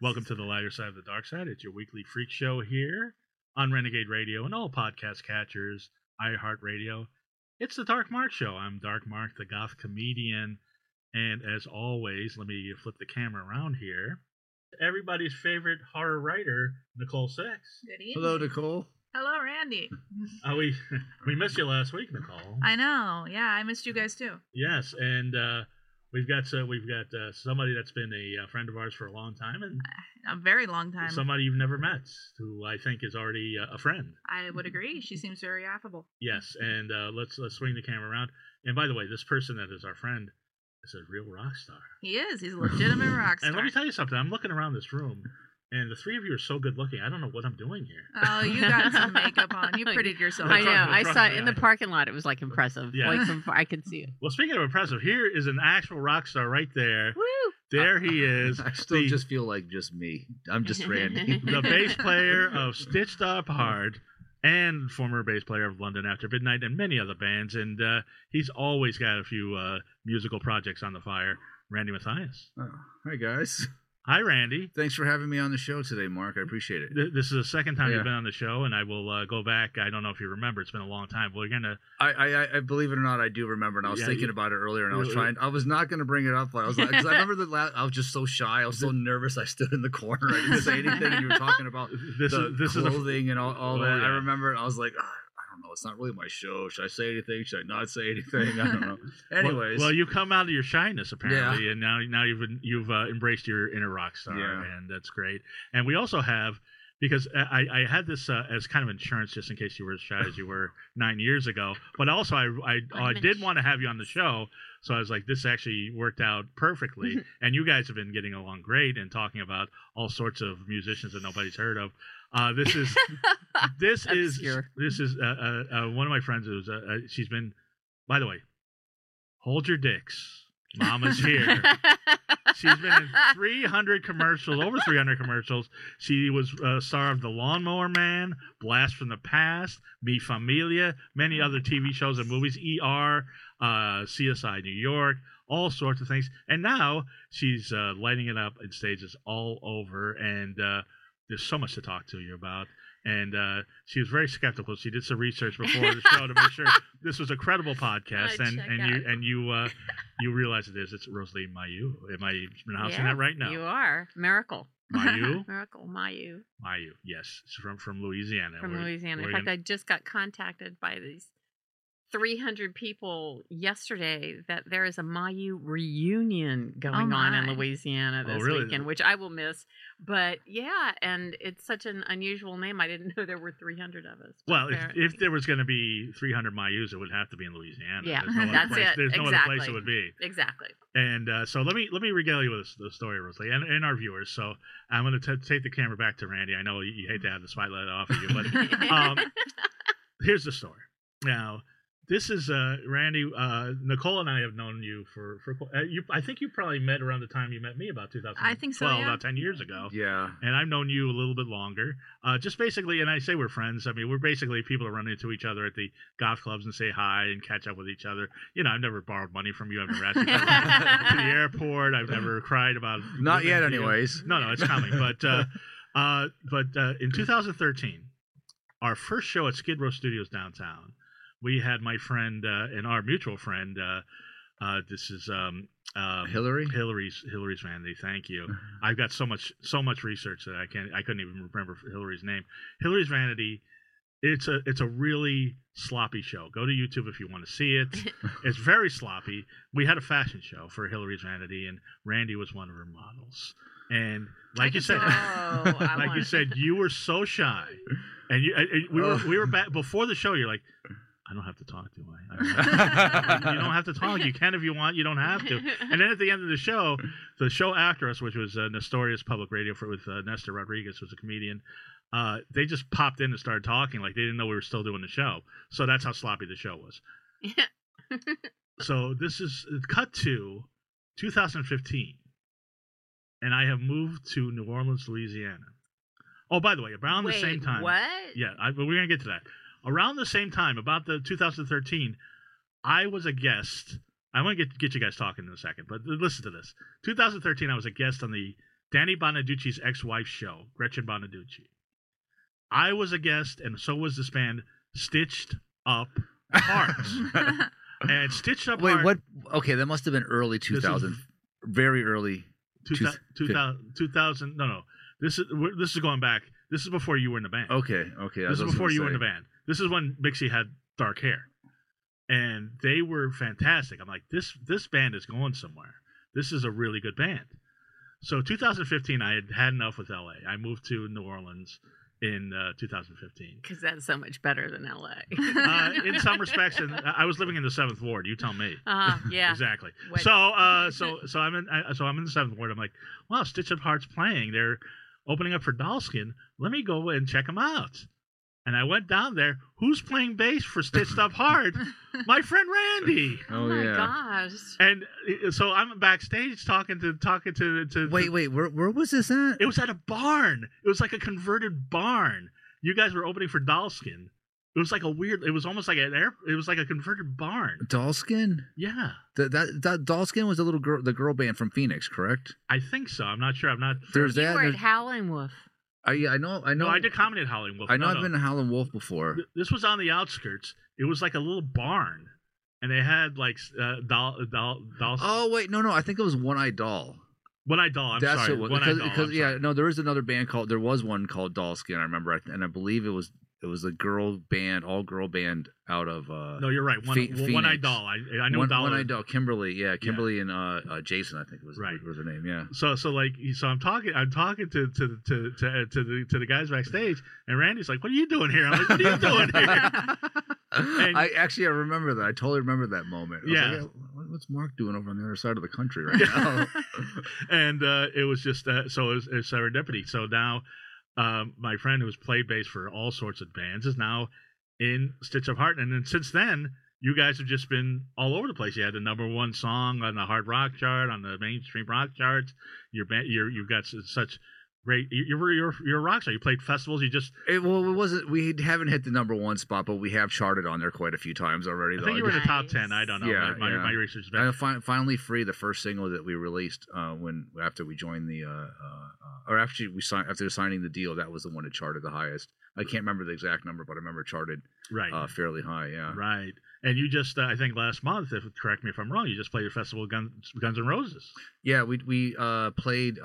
Welcome to the lighter side of the dark side. It's your weekly freak show here on Renegade Radio and all podcast catchers, iHeartRadio. It's the Dark Mark Show. I'm Dark Mark, the goth comedian. And as always, let me flip the camera around here. Everybody's favorite horror writer, Nicole Six. Good evening. Hello, Nicole. Hello, Randy. We missed you last week, Nicole. I know. Yeah, I missed you guys too. Yes, and we've got somebody that's been a friend of ours for a long time, and A very long time. somebody you've never met, who I think is already a friend. I would agree. She seems very affable. Yes, and let's swing the camera around. And by the way, this person that is our friend is a real rock star. He is. He's a legitimate rock star. And let me tell you something. I'm looking around this room, and the three of you are so good looking. I don't know what I'm doing here. Oh, you got some makeup on. You prettied yourself. I know. up. I saw it in the parking lot. It was like impressive. Yeah. Like from far, I could see it. Well, speaking of impressive, here is an actual rock star right there. Woo! There he is. I still just feel like just me. I'm just Randy. The bass player of Stitched Up Hard and former bass player of London After Midnight and many other bands. And he's always got a few musical projects on the fire. Randy Mathias. Oh, hi, guys. Hi, Randy. Thanks for having me on the show today, Mark. I appreciate it. This is the second time Yeah. you've been on the show, and I will go back. I don't know if you remember. It's been a long time. We're going to... I believe it or not, I do remember, and I was Yeah, thinking about it earlier, and I was not going to bring it up. I was like, because I remember I was just so shy. I was so nervous. I stood in the corner. I didn't say anything, and you were talking about This clothing and all that. yeah. I remember it. I was like, I don't know. It's not really my show. Should I say anything? Should I not say anything? I don't know. Anyways. Well, you come out of your shyness apparently, and now you've embraced your inner rock star, Yeah. and that's great. And we also have, because I had this as kind of insurance just in case you were as shy as you were 9 years ago, but also I did want to have you on the show, so I was like, this actually worked out perfectly, and you guys have been getting along great and talking about all sorts of musicians that nobody's heard of. This is one of my friends who's she's been, by the way, hold your dicks, Mama's here. She's been in 300 commercials, over 300 commercials. She was star of The Lawnmower Man, Blast from the Past, Mi Familia, many other TV shows and movies, ER, CSI New York, all sorts of things. And now she's lighting it up in stages all over, and there's so much to talk to you about. And she was very skeptical. She did some research before the show to make sure this was a credible podcast. You realize it is. It's Rosalie Mailloux. Am I pronouncing that right now? You are. Miracle. Mailloux? Miracle. Mailloux. Mailloux, yes. It's from Louisiana. From Louisiana. In fact, I just got contacted by these 300 people yesterday that there is a Mailloux reunion going on in Louisiana this weekend, which I will miss. But yeah, and it's such an unusual name. I didn't know there were 300 of us. Well, if there was going to be 300 Maillouxs, it would have to be in Louisiana. Yeah, that's it. There's exactly. no other place it would be. Exactly. And so let me regale you with the story, Rosalie, and our viewers. So I'm going to take the camera back to Randy. I know you hate to have the spotlight off of you, but here's the story. Now, this is Randy. Nicole and I have known you for I think you probably met around the time you met me, about 2012, I think so, yeah. about 10 years ago. Yeah. And I've known you a little bit longer. Just basically, and I say we're friends. I mean, we're basically people that run into each other at the goth clubs and say hi and catch up with each other. You know, I've never borrowed money from you. I've never asked you to the airport. I've never cried about Not yet, anyways. No, it's coming. But in 2013, our first show at Skid Row Studios downtown, we had my friend and our mutual friend. This is Hillary. Hillary's Vanity. Thank you. I've got so much research that I couldn't even remember Hillary's name. Hillary's Vanity. It's a really sloppy show. Go to YouTube if you want to see it. It's very sloppy. We had a fashion show for Hillary's Vanity, and Randy was one of her models. And like you said, you were so shy, and we were back before the show. You're like, I don't have to talk, do I? You don't have to talk. You can if you want. You don't have to. And then at the end of the show after us, which was Nestorius Public Radio with Nestor Rodriguez, who's a comedian, they just popped in and started talking like they didn't know we were still doing the show. So that's how sloppy the show was. So this is cut to 2015. And I have moved to New Orleans, Louisiana. Oh, by the way, around the same time. What? Yeah, we're going to get to that. Around the same time, about the 2013, I was a guest. I want to get you guys talking in a second, but listen to this. 2013, I was a guest on the Danny Bonaducci's ex-wife's show, Gretchen Bonaducci. I was a guest, and so was this band, Stitched Up Hearts. And Stitched Up Hearts... Wait, what? Okay, that must have been early 2000. Very early. 2000... No. This is going back. This is before you were in the band. Okay. This is before you were in the band. This is when Mixie had dark hair. And they were fantastic. I'm like, this band is going somewhere. This is a really good band. So 2015, I had enough with LA. I moved to New Orleans in 2015. Because that's so much better than LA. In some respects, and I was living in the 7th Ward. You tell me. Yeah. Exactly. What? So I'm in the 7th Ward. I'm like, wow, Stitch Up Heart's playing. They're opening up for Dollskin. Let me go and check them out. And I went down there. Who's playing bass for Stitched Up Heart? My friend Randy. Oh my gosh. And so I'm backstage talking to. Wait. Where was this at? It was at a barn. It was like a converted barn. You guys were opening for Dollskin. It was like a weird. It was almost like it was like a converted barn. Dollskin. Yeah. That Dollskin was the girl band from Phoenix, correct? I think so. I'm not sure. I'm not. There's You that. were at Howlin' Wolf. I know. No, I did comedy at Howlin' Wolf. I know I've been to Howlin' Wolf before. This was on the outskirts. It was like a little barn, and they had like dolls. Oh wait, no. I think it was One Eyed Doll. One Eyed Doll. I'm That's sorry. It, One Eyed Doll. Because there was another band called. There was one called Dollskin. I remember, and I believe it was a girl band, all girl band out of. No, you're right. One Eyed Doll. I know Doll. One Eyed Doll. Kimberly, Kimberly and Jason, I think was their name. Yeah. So I'm talking to the guys backstage, and Randy's like, "What are you doing here?" I'm like, "What are you doing here?" And I remember that. I totally remember that moment. I was like, what's Mark doing over on the other side of the country right now? And it was just so it was serendipity. So now. My friend who's played bass for all sorts of bands is now in Stitch Up Heart, and then since then you guys have just been all over the place. You had the #1 song on the hard rock chart, on the mainstream rock charts. You've got such great. You're a rock star. You played festivals. It wasn't. We haven't hit the #1 spot, but we have charted on there quite a few times already. I think you were in the top 10. I don't know. Yeah, my research has been. Finally Free, the first single that we released after we joined the or after signing the deal, that was the one that charted the highest. I can't remember the exact number, but I remember it charted fairly high. Yeah. Right. And you just I think last month, correct me if I'm wrong, you just played your festival Guns N' Roses. Yeah, we played.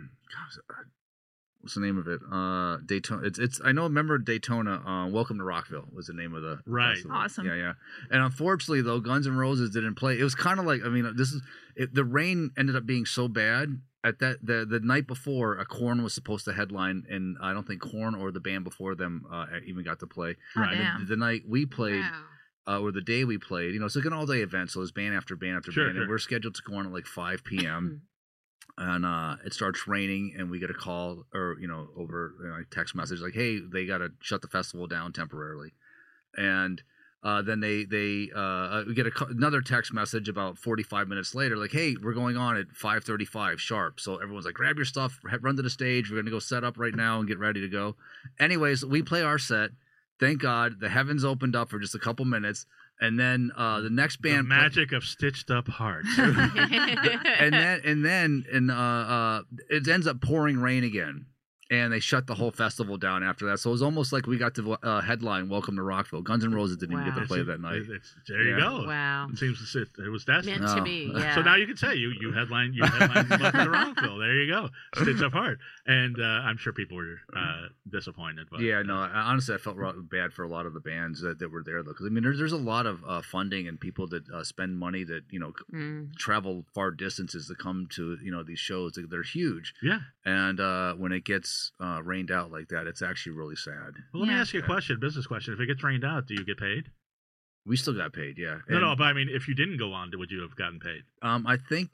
What's the name of it? Daytona. Remember Daytona. Welcome to Rockville was the name of the festival. Awesome. Yeah. And unfortunately, though, Guns N' Roses didn't play. It was kind of like the rain ended up being so bad at that the night before. Korn was supposed to headline, and I don't think Korn or the band before them even got to play. Right. The night we played. Or the day we played, it's like an all-day event, so there's band after band after band, and we're scheduled to go on at like 5 p.m. And it starts raining, and we get a call or over text message like, "Hey, they got to shut the festival down temporarily." And then we get another text message about 45 minutes later, like, "Hey, we're going on at 5:35 sharp." So everyone's like, "Grab your stuff, run to the stage. We're gonna go set up right now and get ready to go." Anyways, we play our set. Thank God, the heavens opened up for just a couple minutes. And then the next band, the magic of Stitched Up Hearts, and then it ends up pouring rain again, and they shut the whole festival down after that. So it was almost like we got to headline "Welcome to Rockville." Guns N' Roses didn't even get to play that night. There you go. Wow, it seems it was destined. Meant to be. Yeah. So now you can say you headline Welcome to Rockville. There you go, Stitched Up Heart, and I'm sure people were disappointed. But, honestly, I felt bad for a lot of the bands that were there, though, because there's a lot of funding and people that spend money that travel far distances to come to these shows. They're huge. Yeah. And when it gets rained out like that, it's actually really sad. Well, let me ask you a business question. If it gets rained out, do you get paid? We still got paid, yeah. No, but I mean, if you didn't go on, would you have gotten paid? I think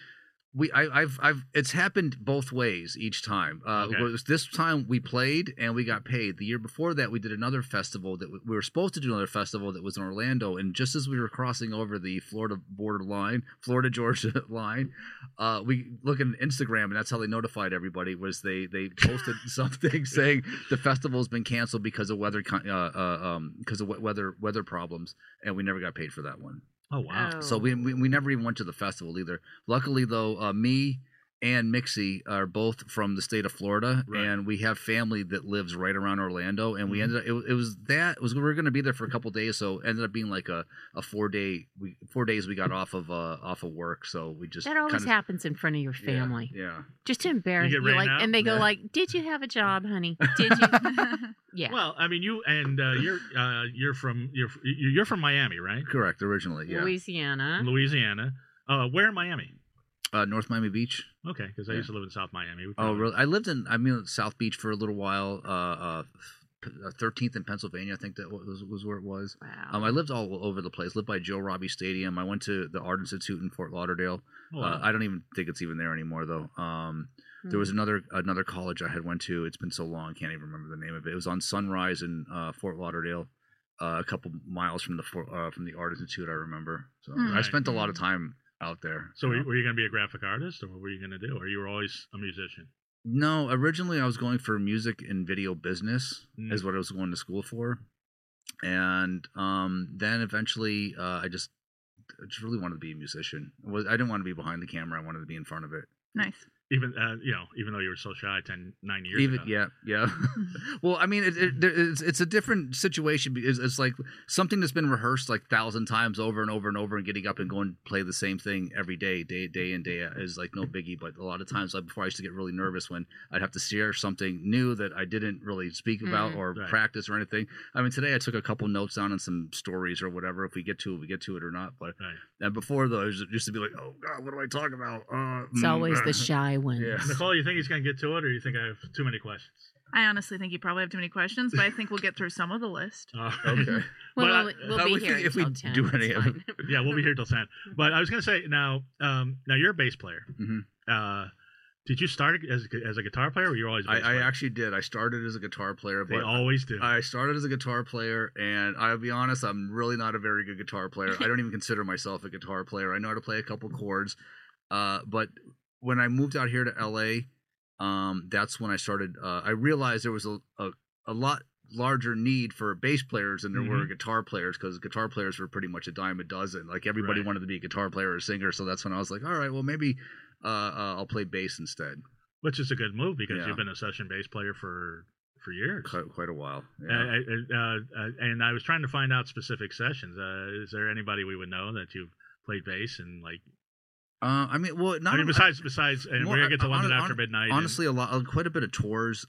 it's happened both ways each time. This time we played and we got paid. The year before that, we did another festival that we were supposed to do another festival that was in Orlando. And just as we were crossing over the Florida Georgia line, we look at Instagram, and that's how they notified everybody. Was they posted something saying the festival's been canceled because of weather problems, and we never got paid for that one. Oh wow! So we never even went to the festival either. Luckily, though, me and Mixie are both from the state of Florida, Right. and we have family that lives right around Orlando. And we ended up we were going to be there for a couple days, so it ended up being like a 4 days we got off of work, so we just that always happens in front of your family. Yeah. Just to embarrass You you, get like, rained out? and they go Yeah. like, "Did you have a job, honey? Did you?" Yeah. Well, I mean, you're from Miami, right? Correct. Originally, yeah. Louisiana. Louisiana. Where in Miami? North Miami Beach. Okay, because I used to live in South Miami. Oh, really? I lived in South Beach for a little while. 13th in Pennsylvania, I think that was where it was. Wow. I lived all over the place. Lived by Joe Robbie Stadium. I went to the Art Institute in Fort Lauderdale. Oh, wow. I don't even think it's even there anymore, though. There was another college I had went to. It's been so long, I can't even remember the name of it. It was on Sunrise in Fort Lauderdale, a couple miles from the Art Institute. I remember. So I spent a lot of time out there. So were you going to be a graphic artist, or what were you going to do? Or you were always a musician? No, originally I was going for music and video business is what I was going to school for, and then eventually I just really wanted to be a musician. I didn't want to be behind the camera. I wanted to be in front of it. Nice. Even even though you were so shy 9 years ago. Yeah. Well, I mean, it's a different situation because it's like something that's been rehearsed like 1,000 times over and over and over, and getting up and going play the same thing every day in, day out is like no biggie. But a lot of times, like before, I used to get really nervous when I'd have to share something new that I didn't really speak about or practice or anything. I mean, today I took a couple notes down on some stories or whatever. If we get to it, we get to it or not. But and before though, it used to be like, oh God, what do I talk about? It's always the shy ones. Yeah. Nicole, you think he's going to get to it, or you think I have too many questions? I honestly think you probably have too many questions, but I think we'll get through some of the list. Okay. Well, we'll be here if we until 10. do any It's of it. fine. Yeah, we'll be here till 10. But I was going to say now you're a bass player. Mhm. Did you start as a guitar player, or were you always a bass I player? actually did. I started as a guitar player, They but always do. I started as a guitar player, and I'll be honest, I'm really not a very good guitar player. I don't even consider myself a guitar player. I know how to play a couple chords, but when I moved out here to LA, that's when I started. I realized there was a lot larger need for bass players than there were guitar players, because guitar players were pretty much a dime a dozen. Like everybody wanted to be a guitar player or a singer, so that's when I was like, all right, well maybe I'll play bass instead. Which is a good move, because you've been a session bass player for years. Quite a while. Yeah. And I was trying to find out specific sessions. Is there anybody we would know that you've played bass and like? I mean, well, not besides, and we're gonna get to London After Midnight. Honestly, quite a bit of tours.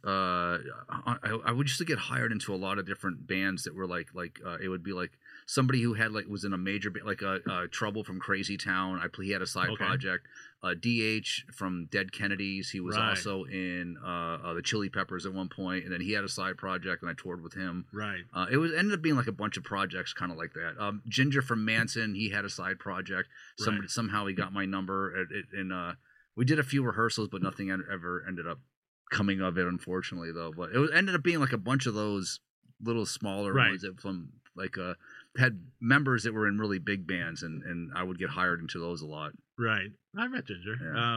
I would used to get hired into a lot of different bands that were like it would be like somebody who had was in a major band, like Trouble from Crazy Town. He had a side project. DH from Dead Kennedys. He was also in the Chili Peppers at one point, and then he had a side project, and I toured with him. Right. Ended up being like a bunch of projects, kind of like that. Ginger from Manson, he had a side project. Somehow he got my number, and we did a few rehearsals, but nothing ever ended up coming of it, unfortunately, though. But it ended up being like a bunch of those little smaller ones that from had members that were in really big bands, and I would get hired into those a lot. Right. I met Ginger.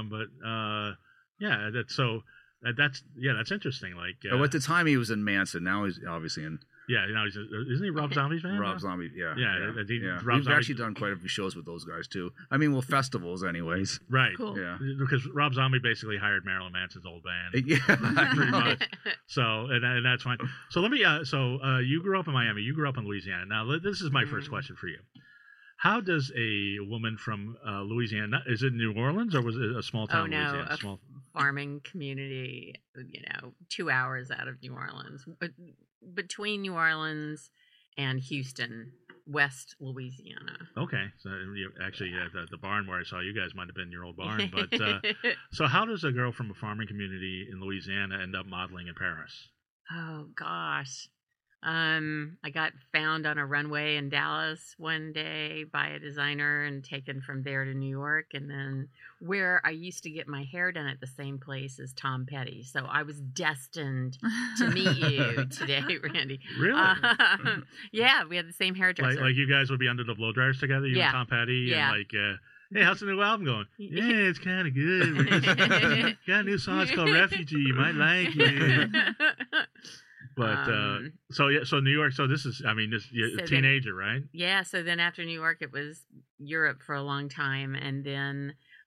Yeah. That's interesting. Like at the time he was in Manson. Now he's obviously in. Yeah, isn't he Rob Zombie's band? Rob Zombie, yeah. We've actually done quite a few shows with those guys too. I mean, festivals, anyways. Right. Cool. Yeah. Because Rob Zombie basically hired Marilyn Manson's old band. Yeah. Pretty much. So, and that's fine. So let me. You grew up in Miami. You grew up in Louisiana. Now, this is my first question for you. How does a woman from Louisiana, is it New Orleans or was it a small town? Oh, no, Louisiana? Farming community, 2 hours out of New Orleans. Between New Orleans and Houston, West Louisiana. Okay. So actually, the barn where I saw you guys might have been your old barn. But so how does a girl from a farming community in Louisiana end up modeling in Paris? Oh, gosh. I got found on a runway in Dallas one day by a designer and taken from there to New York, and then where I used to get my hair done at the same place as Tom Petty. So I was destined to meet you today, Randy. Really? Yeah, we had the same hairdresser. Like you guys would be under the blow dryers together, you and Tom Petty, and like, hey, how's the new album going? Yeah, it's kind of good. We just got a new song. It's called Refugee. You might like it. But so New York. So this is, a teenager, right? Yeah. So then after New York, it was Europe for a long time, and then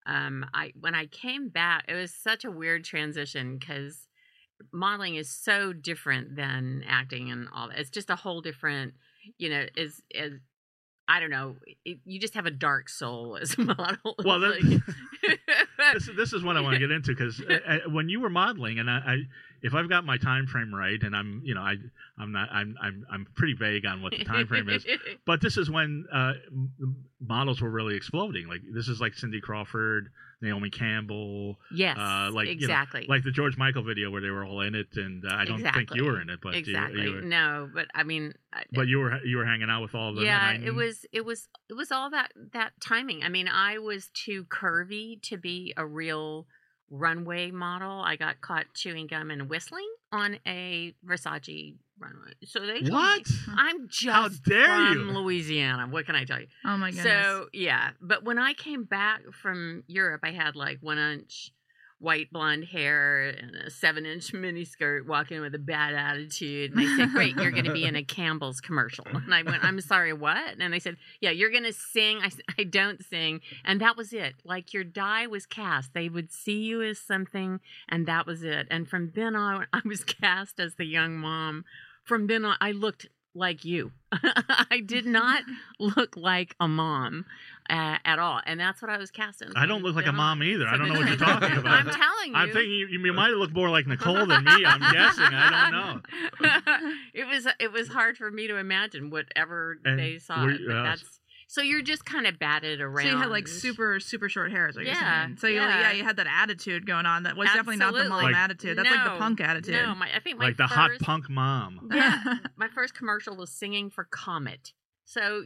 when I came back, it was such a weird transition because modeling is so different than acting and all that. It's just a whole different, is I don't know. You just have a dark soul as a model. Well, this is what I want to get into because when you were modeling, and if I've got my time frame right, and I'm pretty vague on what the time frame is, but this is when models were really exploding. Like this is like Cindy Crawford, Naomi Campbell. Yes, exactly. Like the George Michael video where they were all in it, and I don't think you were in it, but exactly. you were, no, but I mean, but you were hanging out with all of them. Yeah, it was all that timing. I mean, I was too curvy to be a real runway model. I got caught chewing gum and whistling on a Versace runway. So they told me, I'm just from Louisiana. What can I tell you? Oh my goodness. So yeah, but when I came back from Europe, I had like 1-inch white blonde hair and a 7-inch miniskirt, walking with a bad attitude. And they said, "Great, you're going to be in a Campbell's commercial." And I went, "I'm sorry, what?" And they said, "Yeah, you're going to sing." I said, "I don't sing." And that was it. Like your die was cast. They would see you as something, and that was it. And from then on, I was cast as the young mom. From then on, I looked like you. I did not look like a mom at all, and that's what I was cast in. I don't look like a mom either. I don't know what you're talking about. I'm telling you. I'm thinking you might look more like Nicole than me. I'm guessing. I don't know. It was hard for me to imagine whatever they saw. But that's so you're just kind of batted around. So you had like super short hair, is what you're saying. So you had that attitude going on. That was definitely not the mom attitude. That's like the punk attitude. No, I think my like the hot punk mom. Yeah, my first commercial was singing for Comet. So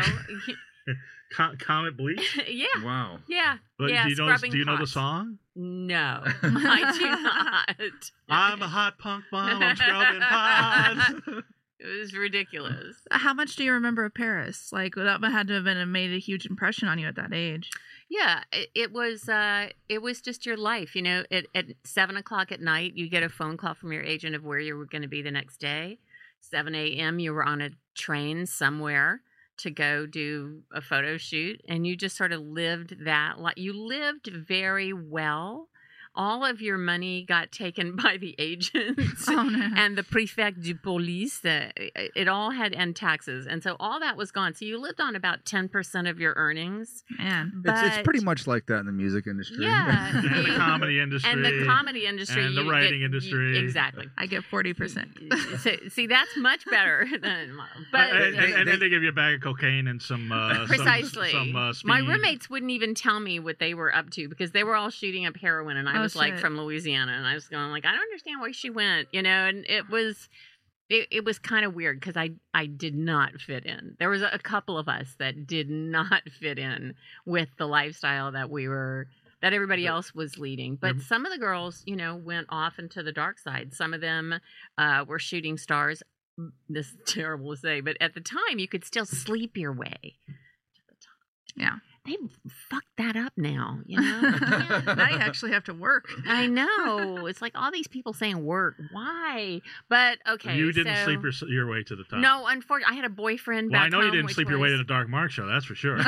Comet Bleach. Yeah. Wow. Yeah. But yeah. Do you know the song? No, I do not. I'm a hot punk mom. I'm scrubbing pods. It was ridiculous. How much do you remember of Paris? Like that had to have made a huge impression on you at that age. Yeah, it was just your life. At 7:00 at night, you get a phone call from your agent of where you were going to be the next day. 7 a.m. you were on a train somewhere to go do a photo shoot, and you just sort of lived that. You lived very well. All of your money got taken by the agents and the prefect du police. It all and taxes. And so all that was gone. So you lived on about 10% of your earnings. Man. It's pretty much like that in the music industry. Yeah. And the comedy industry. And the comedy industry. And the writing industry. Exactly. I get 40%. So, see, that's much better than but and then they give you a bag of cocaine and some precisely. Some speed. My roommates wouldn't even tell me what they were up to because they were all shooting up heroin, and I was like from Louisiana, and I was going like, I don't understand where she went, and it was kind of weird because I did not fit in. There was a couple of us that did not fit in with the lifestyle that everybody else was leading. But some of the girls, went off into the dark side. Some of them were shooting stars. This is terrible to say, but at the time you could still sleep your way to the top. Yeah. They fucked that up now, Now you actually have to work. I know. It's like all these people saying work. Why? But okay. You didn't sleep your way to the top. No, unfortunately, I had a boyfriend. Well, back I know home, you didn't sleep your way to the Dark Mark show. That's for sure.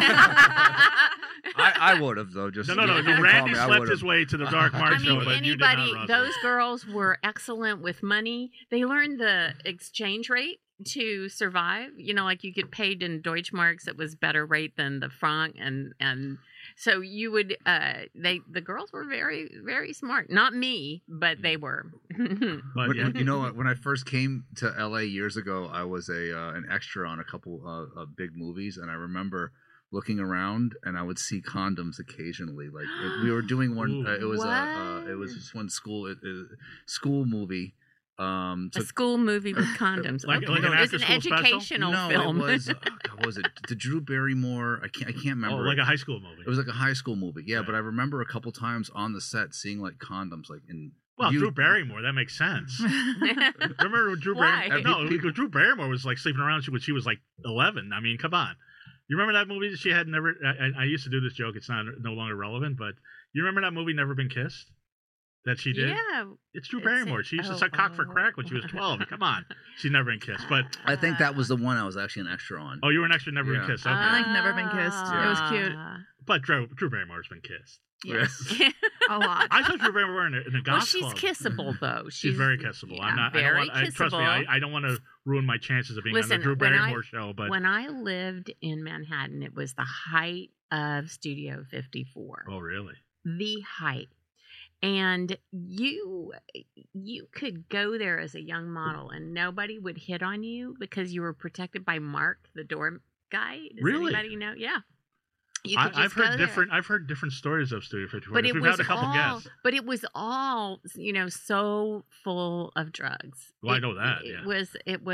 I would have though. Just no. Randy slept his way to the Dark Mark show, but you did not, Russell. Those girls were excellent with money. They learned the exchange rate to survive. Like you get paid in Deutschmarks. It was better rate than the franc, and so you would. The girls were very, very smart. Not me, but they were. But when I first came to LA years ago, I was an extra on a couple of big movies, and I remember looking around, and I would see condoms occasionally. Like we were doing one. It was just one school movie. A school movie with condoms. Like an it was an educational film. No, it was. Was it the Drew Barrymore? I can't remember. Oh, like a high school movie. It was like a high school movie. Yeah, but I remember a couple times on the set seeing like condoms, like in. Well, Drew Barrymore, that makes sense. Remember Drew Barrymore? No, Drew Barrymore was like sleeping around when she was like 11. I mean, come on. You remember that movie that she had never? I used to do this joke. It's no longer relevant, but you remember that movie Never Been Kissed? That she did? Yeah. It's Drew Barrymore. She used to suck cock for crack when she was 12. Come on. She's Never Been Kissed. But I think that was the one I was actually an extra on. Oh, you were an extra Never Been Kissed. Okay. I like Never Been Kissed. It was cute. But Drew Barrymore's been kissed. Yes, a lot. I thought Drew Barrymore in a goth club. She's kissable though. She's very kissable. Yeah, I'm not. Very kissable. Trust me, I don't want to ruin my chances of being on the Drew Barrymore show. But when I lived in Manhattan, it was the height of Studio 54. Oh, really? The height. And you could go there as a young model and nobody would hit on you because you were protected by Mark, the door guy. Does anybody know? Yeah. I've heard different stories of Studio 54. But we've had a couple guests. But it was all, so full of drugs. Well, I know that. It was,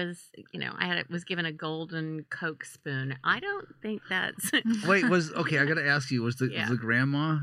I was given a golden Coke spoon. I don't think that's. Wait, I got to ask you, was the grandma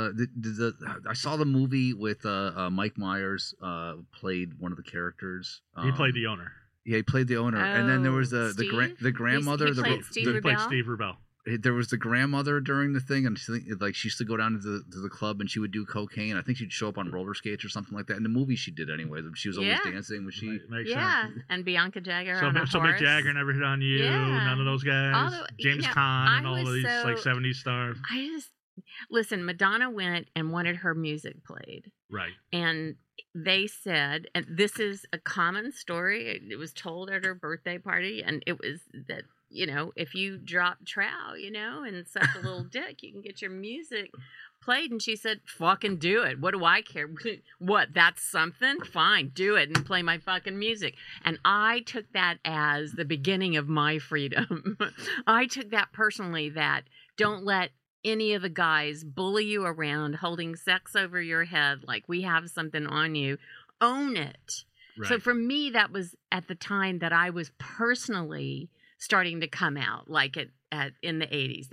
I saw the movie with Mike Myers played one of the characters. He played the owner. Yeah, he played the owner, and then there was the grandmother. He played Steve Rubell. There was the grandmother during the thing, and she used to go down to the club and she would do cocaine. I think she'd show up on roller skates or something like that. In the movie, she did anyway. She was always dancing. Was she? Makes sense. And Bianca Jagger. So Mick Jagger never hit on you. Yeah. None of those guys. James Caan and all of these 70s stars. Listen. Madonna went and wanted her music played. Right. And they said, and this is a common story. It was told at her birthday party, and it was that. If you drop trow, and suck a little dick, you can get your music played. And she said, fucking do it. What do I care? What, that's something? Fine, do it and play my fucking music. And I took that as the beginning of my freedom. I took that personally, that don't let any of the guys bully you around, holding sex over your head like we have something on you. Own it. Right. So for me, that was at the time that I was personally starting to come out, like in the 80s.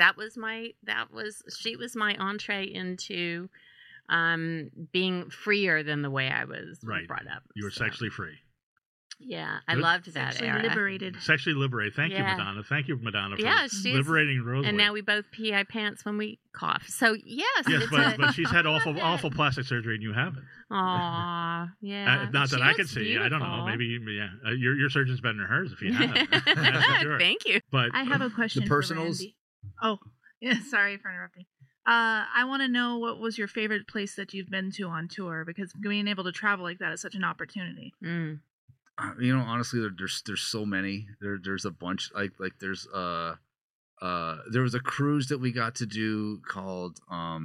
She was my entree into being freer than the way I was brought up. You were sexually free. Yeah, I loved that Sexually liberated. Sexually liberated. Thank you, Madonna. Thank you, Madonna, for liberating Rosalie. And now we both pee our pants when we cough. So, yes. Yes, but she's had awful plastic surgery and you haven't. Aw, yeah. Not that I can see. Beautiful. I don't know. Maybe, your surgeon's better than hers if you have. That's for sure. Thank you. But I have a question the personals? for Randy. Oh, yeah, sorry for interrupting. I want to know, what was your favorite place that you've been to on tour? Because being able to travel like that is such an opportunity. Honestly, there's so many. There's a bunch. Like there's there was a cruise that we got to do called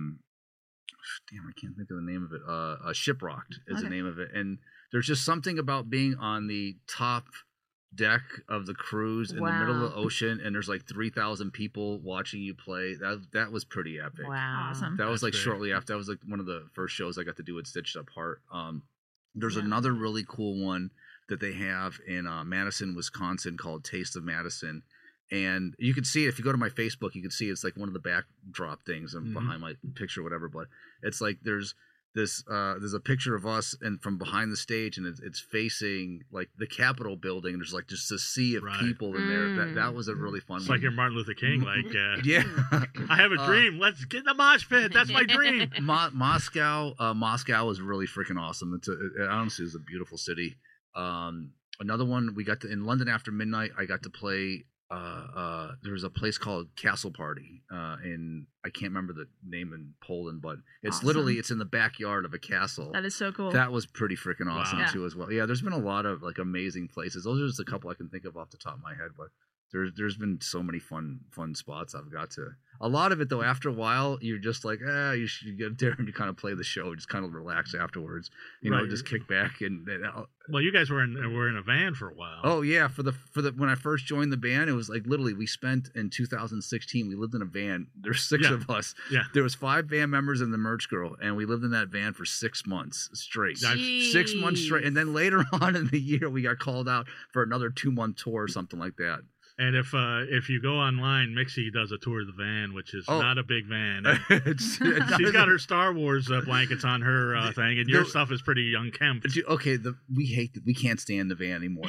damn, I can't think of the name of it. Shiprocked is the name of it. And there's just something about being on the top deck of the cruise in the middle of the ocean, and there's like 3,000 people watching you play. That was pretty epic. Wow, awesome. That was like shortly after. That was like one of the first shows I got to do with Stitched Up Heart. There's another really cool one that they have in Madison, Wisconsin, called Taste of Madison. And you can see it if you go to my Facebook. You can see it's like one of the backdrop things behind my picture, or whatever. But it's like there's a picture of us and from behind the stage, and it's facing like the Capitol building. And there's like just a sea of people in there. That was a really fun. It's like you're Martin Luther King. Like yeah, I have a dream. Let's get in the mosh pit. That's my dream. Moscow was really freaking awesome. It honestly is a beautiful city. Another one we got to in London After Midnight. I got to play. There was a place called Castle Party in, I can't remember the name in Poland, but it's literally it's in the backyard of a castle. That is so cool. That was pretty freaking awesome too as well. Yeah, there's been a lot of like amazing places. Those are just a couple I can think of off the top of my head, but there's been so many fun spots I've got to. A lot of it though, after a while, you're just like, you should get there and you kind of play the show, just kind of relax afterwards. You know, just kick back and well, you guys were in a van for a while. Oh yeah, for the when I first joined the band, it was like literally we spent in 2016. We lived in a van. There's 6 of us. Yeah, there was 5 band members and the merch girl, and we lived in that van for 6 months straight. 6 months straight, and then later on in the year, we got called out for another 2-month tour or something like that. And if you go online, Mixie does a tour of the van, which is not a big van. She's got her Star Wars blankets on her thing, and your stuff is pretty unkempt. Okay, we can't stand the van anymore.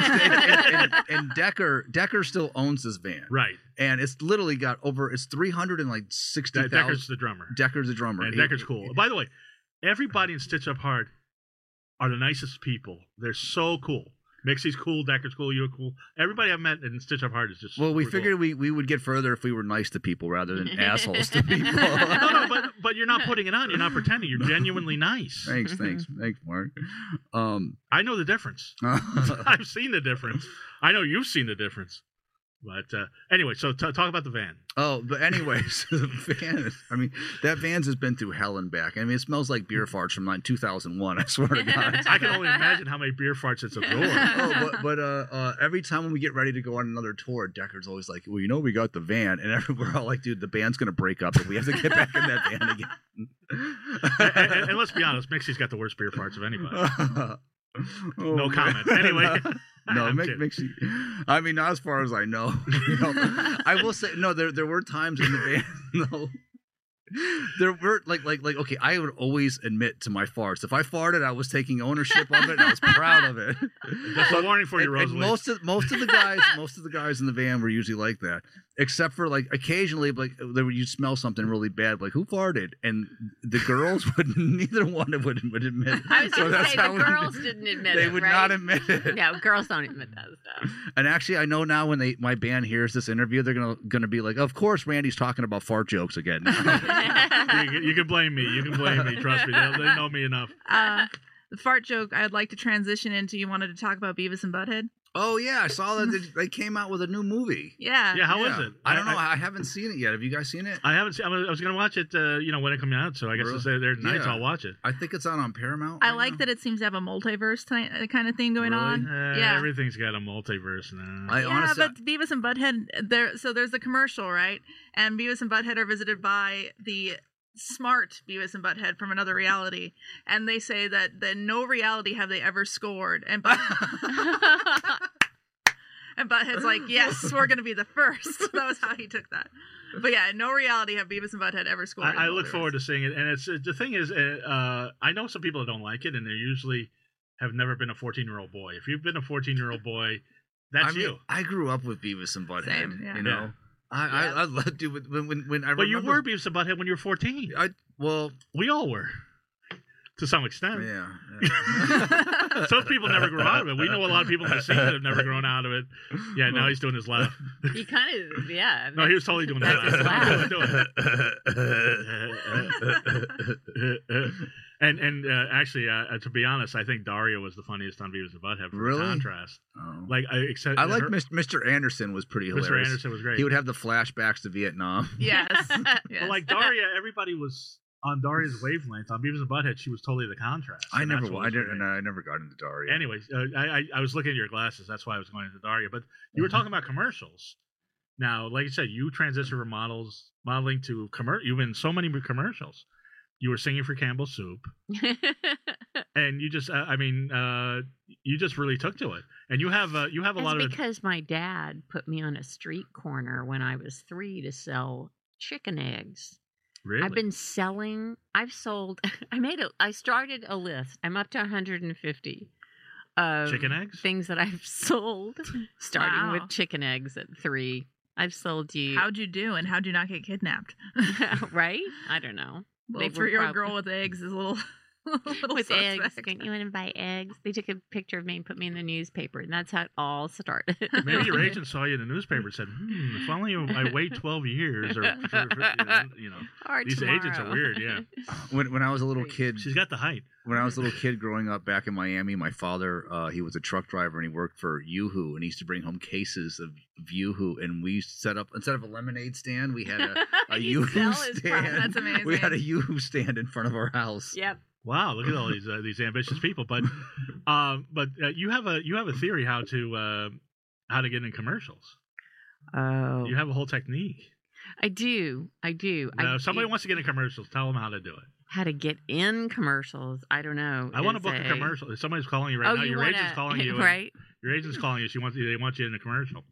And Decker still owns this van, right? And it's literally got it's 360,000. Decker's the drummer. Decker's the drummer. And Decker's cool. By the way, everybody in Stitch Up Heart are the nicest people. They're so cool. Mixie's cool, Decker's cool, you're cool. Everybody I've met in Stitch Up Heart is just. Well, we figured we would get further if we were nice to people rather than assholes to people. No, but you're not putting it on. You're not pretending. You're genuinely nice. Thanks, Mark. I know the difference. I've seen the difference. I know you've seen the difference. But anyway, so talk about the van. Oh, but anyways, the van. That van's has been through hell and back. It smells like beer farts from 2001. I swear to God. I can only imagine how many beer farts it's absorbed. But every time when we get ready to go on another tour, Decker's always like, "Well, we got the van," and we're all like, "Dude, the band's gonna break up, and we have to get back in that van again." and let's be honest, Mixie's got the worst beer farts of anybody. No comment. Anyway. No, Mixie. Not as far as I know. I will say, no. There were times in the van, though. There were like okay, I would always admit to my farts. If I farted, I was taking ownership of it and I was proud of it. Just a warning for you, Rosalie. Most of the guys in the van were usually like that. Except for occasionally you'd smell something really bad, like who farted? And the girls neither one would admit it. I was going to say the girls didn't admit it. They would not admit it. No, girls don't admit that stuff. And actually, I know now when my band hears this interview, they're gonna be like, "Of course, Randy's talking about fart jokes again." You can blame me. You can blame me. Trust me. They know me enough. The fart joke I'd like to transition into. You wanted to talk about Beavis and Butthead? Oh yeah, I saw that they came out with a new movie. Yeah. Yeah, how is it? I don't know. I haven't seen it yet. Have you guys seen it? I haven't seen. I was going to watch it. When it comes out. So I guess there's nights I'll watch it. I think it's on Paramount. I like that it seems to have a multiverse kind of thing going on. Yeah, everything's got a multiverse now. Honestly, but Beavis and Butthead. So there's the commercial, right? And Beavis and Butthead are visited by the smart Beavis and Butthead from another reality, and they say that no reality have they ever scored, and and Butthead's like, yes, we're going to be the first. That was how he took that. But yeah, no reality have Beavis and Butthead ever scored. I look forward to seeing it, and it's the thing is, I know some people that don't like it, and they usually have never been a 14-year-old boy. If you've been a 14-year-old boy, that's you. I grew up with Beavis and Butthead. Same, yeah. You know. Yeah. I loved it when I remember. But you were Beavis and Butthead when you were 14. We all were. To some extent. Yeah. Some people never grow out of it. We know a lot of people in the scene that have never grown out of it. Yeah, now he's doing his laugh. He kind of, yeah. No, he was totally doing his laugh. And actually, to be honest, I think Daria was the funniest on Beavis and Butthead for contrast. Oh. I like Mr. Anderson was pretty hilarious. Mr. Anderson was great. He would have the flashbacks to Vietnam. Yes. But like Daria, everybody was on Daria's wavelength. On Beavis and Butthead, she was totally the contrast. I never got into Daria. Anyways, I was looking at your glasses. That's why I was going into Daria. But you were talking about commercials. Now, like you said, you transitioned from modeling to commercial. You've been in so many commercials. You were singing for Campbell's Soup, and you just, you just really took to it. And you have a lot of. Because my dad put me on a street corner when I was 3 to sell chicken eggs. Really? I started a list. I'm up to 150 chicken eggs? Things that I've sold, starting with chicken eggs at 3. I've sold you. How'd you do, and how'd you not get kidnapped? Right? I don't know. Little 3-year-old girl with eggs is a little with eggs. Don't you want to buy eggs? They took a picture of me and put me in the newspaper, and that's how it all started. Maybe your agent saw you in the newspaper and said, if only I wait 12 years. Or these tomorrow. Agents are weird, yeah. When I was a little kid. She's got the height. When I was a little kid growing up back in Miami, my father, he was a truck driver, and he worked for Yoo-Hoo, and he used to bring home cases of Yoo-Hoo, and we set up, instead of a lemonade stand, we had a Yoo-Hoo stand. That's amazing. We had a Yoo-Hoo stand in front of our house. Yep. Wow, look at all these ambitious people. But you have a theory how to get in commercials. Oh. You have a whole technique. I do. Now, if somebody wants to get in commercials, tell them how to do it. How to get in commercials? I don't know. I want to book a commercial. If somebody's calling you right now, your agent's calling you. Right. Your agent's calling you. They want you in a commercial.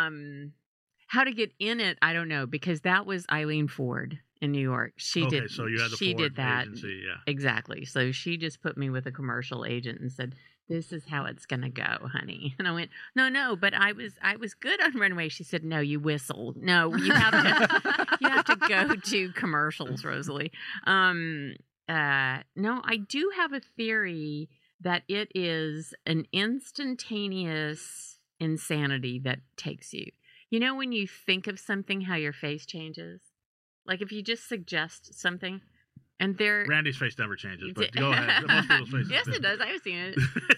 How to get in it? I don't know, because that was Eileen Ford in New York. So you had the Ford did that. Agency, yeah. Exactly. So she just put me with a commercial agent and said, "This is how it's gonna go, honey." And I went, "No, but I was good on Runway." She said, "No, you whistled. No, you have to go to commercials, Rosalie." No, I do have a theory that it is an instantaneous insanity that takes you. You know when you think of something, how your face changes? Like if you just suggest something, and there... Randy's face never changes, but go ahead. Most people's faces Yes, it does. I've seen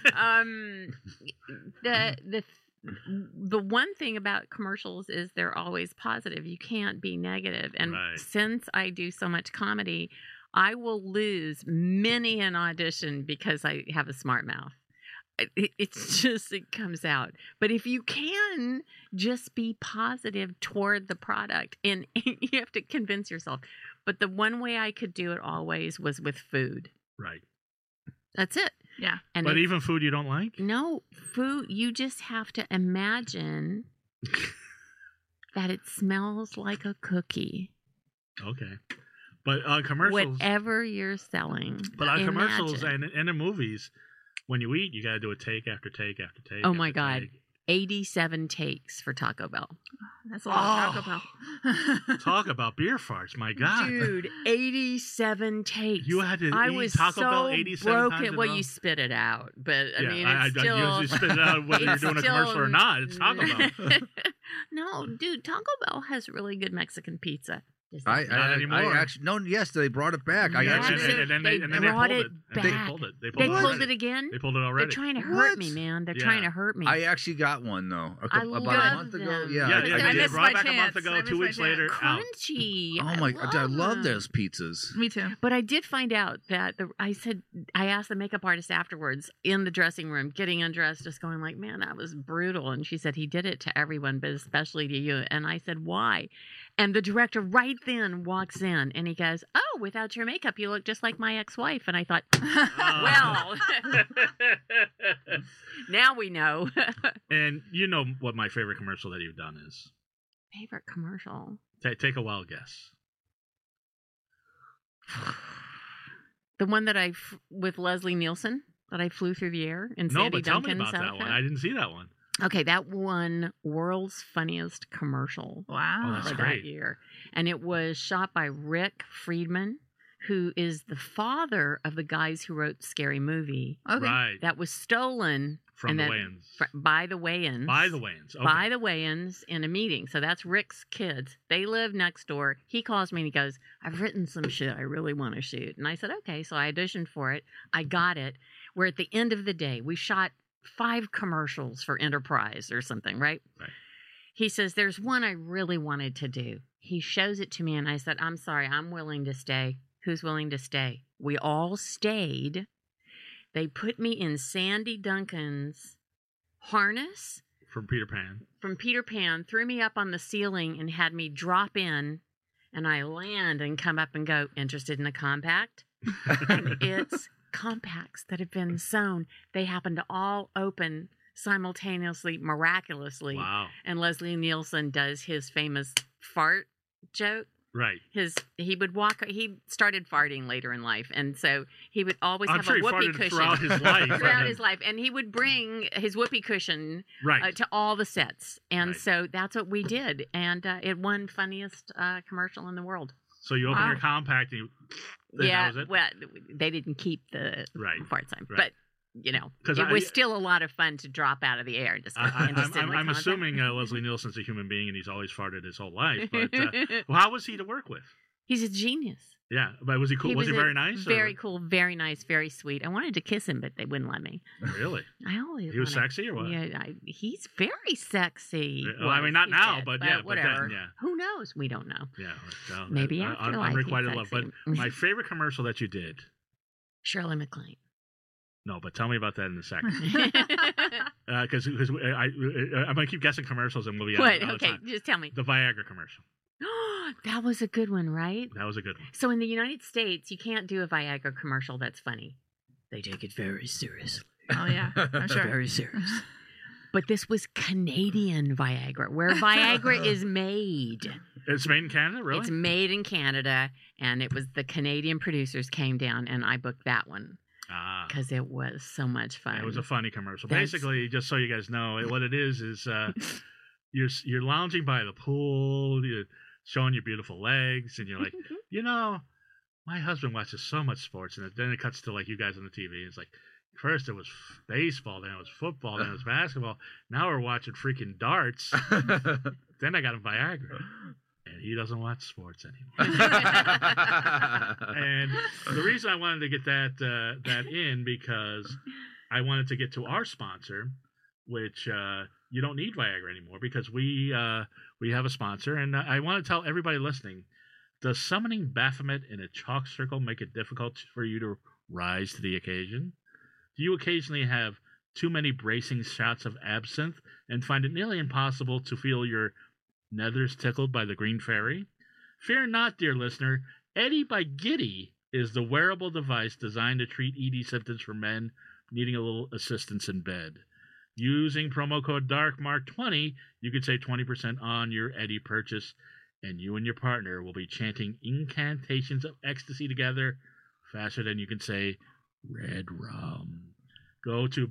it. The one thing about commercials is they're always positive. You can't be negative. And since I do so much comedy, I will lose many an audition because I have a smart mouth. It comes out. But if you can just be positive toward the product, and you have to convince yourself. But the one way I could do it always was with food. Right. That's it. Yeah. But even food you don't like? No, food, you just have to imagine that it smells like a cookie. Okay. But on commercials... Whatever you're selling. But on commercials and in the movies, when you eat, you got to do a take after take after take. Oh, my God. 87 takes for Taco Bell. That's a lot of Taco Bell. Talk about beer farts, my God. Dude, 87 takes. You had to eat Taco Bell 87 times in a row? You spit it out, but I mean, it's I still... you spit it out whether you're doing a commercial or not. It's Taco Bell. No, dude, Taco Bell has really good Mexican pizza. Not anymore. Yes, they brought it back. They brought it back. They pulled it. They pulled it again? They pulled it already. They're trying to hurt me, man. They're trying to hurt me. I actually got one, though. About a month ago. Yeah, I missed brought my back a month ago, 2 weeks later. Crunchy. Oh, my God. I love those pizzas. Me too. But I did find out that I asked the makeup artist afterwards in the dressing room, getting undressed, just going like, man, that was brutal. And she said, he did it to everyone, but especially to you. And I said, why? And the director right then walks in and he goes, oh, without your makeup, you look just like my ex-wife. And I thought, well, now we know. And you know what my favorite commercial that you've done is? Favorite commercial? Take a wild guess. The one that with Leslie Nielsen, that I flew through the air in Sandy Duncan's tell me about that one. I didn't see that one. Okay, that won World's Funniest Commercial. Wow. That's great. That year. And it was shot by Rick Friedman, who is the father of the guys who wrote Scary Movie. Okay. Right. That was stolen from the Wayans. By the Wayans. By the Wayans. Okay. By the Wayans in a meeting. So that's Rick's kids. They live next door. He calls me and he goes, I've written some shit I really want to shoot. And I said, okay. So I auditioned for it. I got it. We're at the end of the day. We shot 5 commercials for Enterprise or something, right? Right. He says, there's one I really wanted to do. He shows it to me and I said, I'm sorry, I'm willing to stay. Who's willing to stay? We all stayed. They put me in Sandy Duncan's harness. From Peter Pan. Threw me up on the ceiling and had me drop in. And I land and come up and go, interested in a compact? And it's compacts that have been sewn. They happen to all open simultaneously, miraculously. Wow. And Leslie Nielsen does his famous fart joke. Right. He started farting later in life, and so he would always have a whoopee cushion throughout his life. Throughout his life, and he would bring his whoopee cushion to all the sets, and so that's what we did, and it won funniest commercial in the world. So you open your compact, and that was it? Well, they didn't keep the fart sign, but. You know, it was still a lot of fun to drop out of the air. I'm assuming Leslie Nielsen's a human being and he's always farted his whole life. But how was he to work with? He's a genius. Yeah, but was he cool? Was he very nice? Very cool, very nice, very sweet. I wanted to kiss him, but they wouldn't let me. Really? He was sexy or what? Yeah, he's very sexy. Well, I mean, not now, but whatever. But then, Who knows? We don't know. Yeah. Well, maybe after unrequited love. But my favorite commercial that you did, Shirley MacLaine. No, but tell me about that in a second. Because I'm going to keep guessing commercials and we'll be out of time. Just tell me. The Viagra commercial. That was a good one, right? That was a good one. So in the United States, you can't do a Viagra commercial that's funny. They take it very seriously. Oh, yeah. I'm sure. Very serious. But this was Canadian Viagra, where Viagra is made. It's made in Canada, really? It's made in Canada, and it was the Canadian producers came down, and I booked that one. Because it was so much fun. It was a funny commercial. Basically, just so you guys know, what it is you're lounging by the pool, you're showing your beautiful legs, and you're like, my husband watches so much sports, and then it cuts to like you guys on the TV. It's like, First it was baseball, then it was football, then it was basketball. Now we're watching freaking darts. Then I got him Viagra. And he doesn't watch sports anymore. And the reason I wanted to get that in, because I wanted to get to our sponsor, which you don't need Viagra anymore, because we have a sponsor. And I want to tell everybody listening, does summoning Baphomet in a chalk circle make it difficult for you to rise to the occasion? Do you occasionally have too many bracing shots of absinthe and find it nearly impossible to feel your nethers tickled by the green fairy? Fear not, dear listener. Eddie by Giddy is the wearable device designed to treat ED symptoms for men needing a little assistance in bed. Using promo code DARKMARK20, you can save 20% on your Eddie purchase, and you and your partner will be chanting incantations of ecstasy together faster than you can say red rum. Go to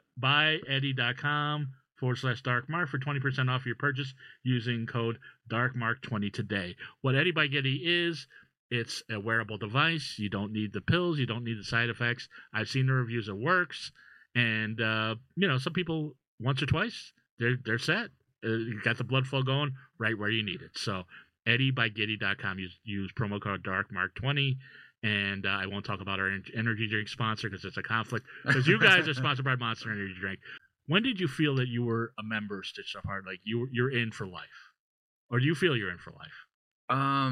buyeddie.com/darkmark for 20% off your purchase using code DARKMARK20 today. What Eddie by Giddy is, it's a wearable device. You don't need the pills. You don't need the side effects. I've seen the reviews. It works. And, some people, once or twice, they're set. You got the blood flow going right where you need it. So EddieByGiddy.com. Use promo code DARKMARK20. And I won't talk about our energy drink sponsor because it's a conflict. Because you guys are sponsored by Monster Energy Drink. When did you feel that you were a member of Stitched Up Heart? Like you're in for life, or do you feel you're in for life? I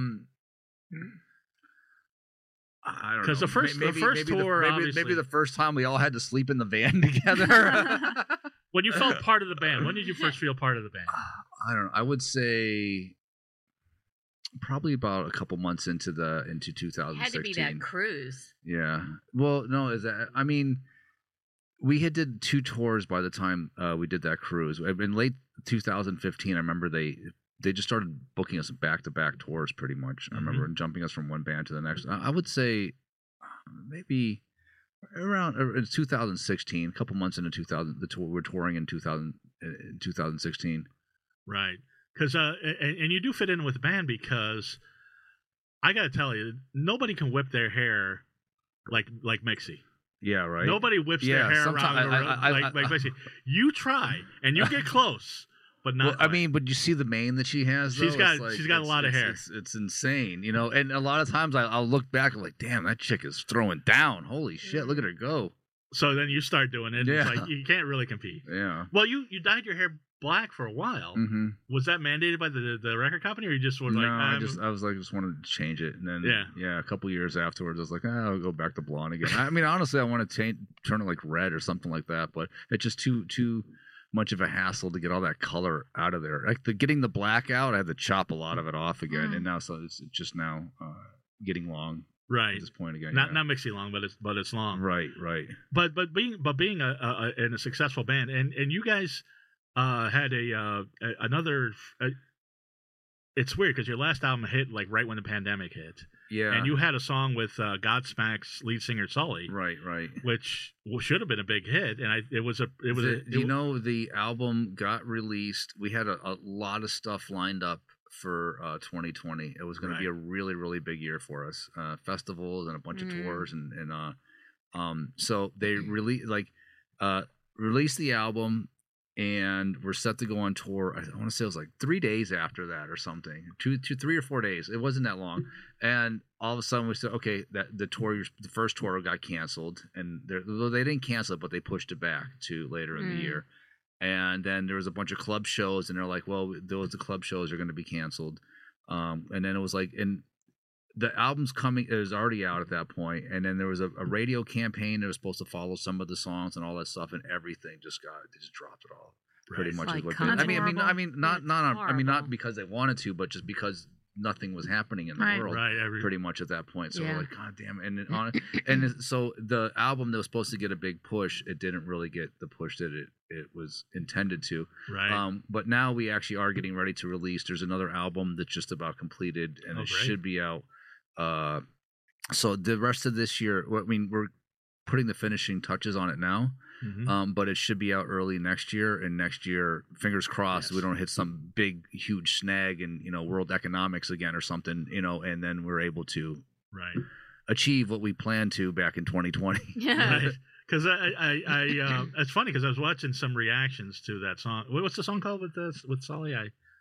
don't know. Because the first tour, maybe the first time we all had to sleep in the van together. When you felt part of the band, when did you first feel part of the band? I don't know. I would say probably about a couple months into 2016. It had to be that cruise. Yeah. Well, no, we had did 2 tours by the time we did that cruise. In late 2015, I remember they just started booking us back-to-back tours pretty much. I remember jumping us from one band to the next. I would say maybe around 2016, a couple months into 2000, the tour we're touring in 2016. Right. Because and you do fit in with the band, because I got to tell you, nobody can whip their hair like Mixie. Yeah, right. Nobody whips their hair around like Mixie. You try and you get close, but not. Well, but you see the mane that she has. Though? She's got a lot of hair. It's insane, And a lot of times I'll look back and like, damn, that chick is throwing down. Holy shit, look at her go. So then you start doing it. Yeah. It's like you can't really compete. Yeah. Well, you dyed your hair black for a while. Mm-hmm. Was that mandated by the record company, or you just were like? No, I just wanted to change it, and then a couple years afterwards, I was like, I'll go back to blonde again. Honestly, I want to turn it like red or something like that, but it's just too much of a hassle to get all that color out of there. Like getting the black out, I had to chop a lot of it off again, and now so it's just now getting long. Right. At this point again. Not Mixie long, but it's long. Right. But being in a successful band, and you guys had another. It's weird because your last album hit like right when the pandemic hit. Yeah. And you had a song with Godsmack's lead singer Sully. Right. Which should have been a big hit, and the album got released. We had a lot of stuff lined up for 2020. It was going to be a really, really big year for us. Festivals and a bunch of tours and so they released the album, and we're set to go on tour. I want to say it was like 3 days after that or something. 3 or 4 days. It wasn't that long. And all of a sudden we said, okay, that the first tour got canceled, and they didn't cancel it, but they pushed it back to later in the year. And then there was a bunch of club shows, and they're like, well, the club shows are going to be canceled. And then it was like, and the album's coming, it was already out at that point. And then there was a radio campaign that was supposed to follow some of the songs and all that stuff, and everything they just dropped it all. Pretty much. Like not because they wanted to, but just because nothing was happening in the world, pretty much at that point. So we're like, God damn it. And so the album that was supposed to get a big push, it didn't really get the push that it was intended to. Right. But now we actually are getting ready to release. There's another album that's just about completed, and should be out. So the rest of this year, we're putting the finishing touches on it now. Mm-hmm. But it should be out early next year, and next year, fingers crossed, we don't hit some big, huge snag in world economics again or something, and then we're able to achieve what we planned to back in 2020. Yeah. Right. Because it's funny because I was watching some reactions to that song. What's the song called with Sully?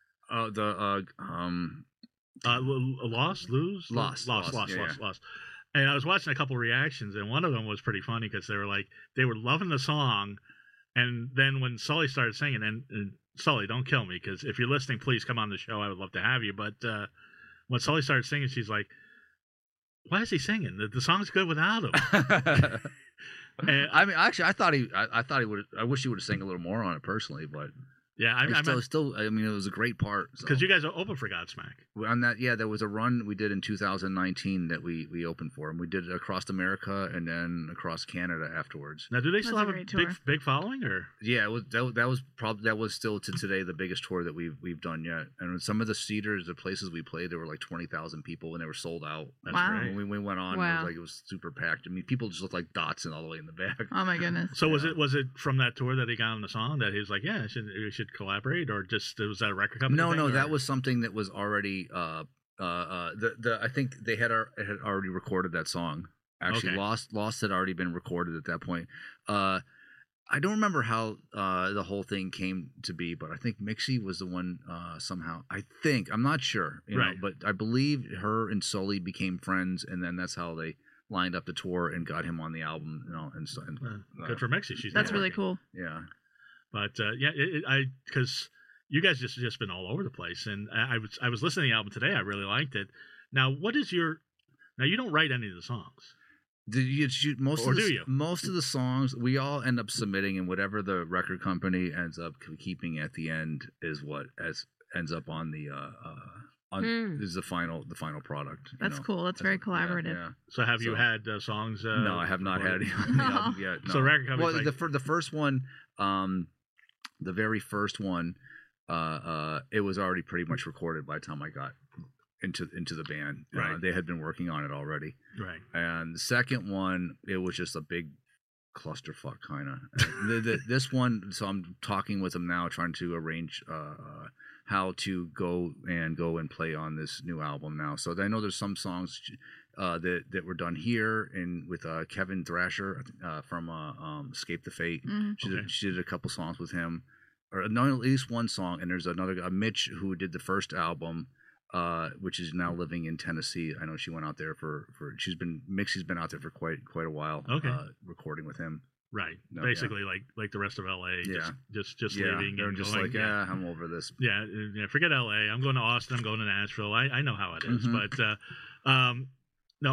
Lost. And I was watching a couple reactions, and one of them was pretty funny because they were loving the song, and then when Sully started singing, and Sully, don't kill me, because if you're listening, please come on the show. I would love to have you. But when Sully started singing, she's like, "Why is he singing? The song's good without him." And, I mean, actually, I thought he would. I wish he would have sang a little more on it personally, but. Yeah, I mean, it was a great part. Because you guys are open for Godsmack. On that, yeah, there was a run we did in 2019 that we opened for him. We did it across America and then across Canada afterwards. Now, do they still have a big following, or? Yeah, that was still to today the biggest tour that we've done yet. And some of the theaters, the places we played, there were like 20,000 people and they were sold out. That's great. When we went on, it was super packed. I mean, people just looked like dots all the way in the back. Oh my goodness! So was it from that tour that he got on the song that he was like, yeah, we should collaborate, or just was that a record company? No, that was something that was already. I think they had already recorded that song. Actually, okay. Lost had already been recorded at that point. I don't remember how the whole thing came to be, but I think Mixie was the one somehow. I'm not sure, right? But I believe her and Sully became friends, and then that's how they lined up the tour and got him on the album. Good for Mixie. That's really cool. Yeah, but because. You guys just been all over the place, and I was listening to the album today. I really liked it. Now, you don't write any of the songs. Most of the songs we all end up submitting, and whatever the record company ends up keeping at the end is what ends up on the is the final product. That's cool. That's very collaborative. Yeah. So have you had songs? No, I have not had any on the album yet. No. So record company. Well, the first one, the very first one. It was already pretty much recorded by the time I got into the band. Right. They had been working on it already. Right. And the second one, it was just a big clusterfuck kind of. This one, so I'm talking with them now, trying to arrange how to go and play on this new album now. So I know there's some songs that were done here and with Kevin Thrasher from Escape the Fate. Mm-hmm. She did a couple songs with him. Or no, at least one song, and there's another guy, Mitch, who did the first album, which is now living in Tennessee. I know she went out there Mixie's been out there for quite a while. Okay. Recording with him. Right. Basically, like the rest of LA. Yeah. Just leaving. They're just going, I'm over this. Yeah. Forget LA. I'm going to Austin. I'm going to Nashville. I know how it is. Mm-hmm. But no,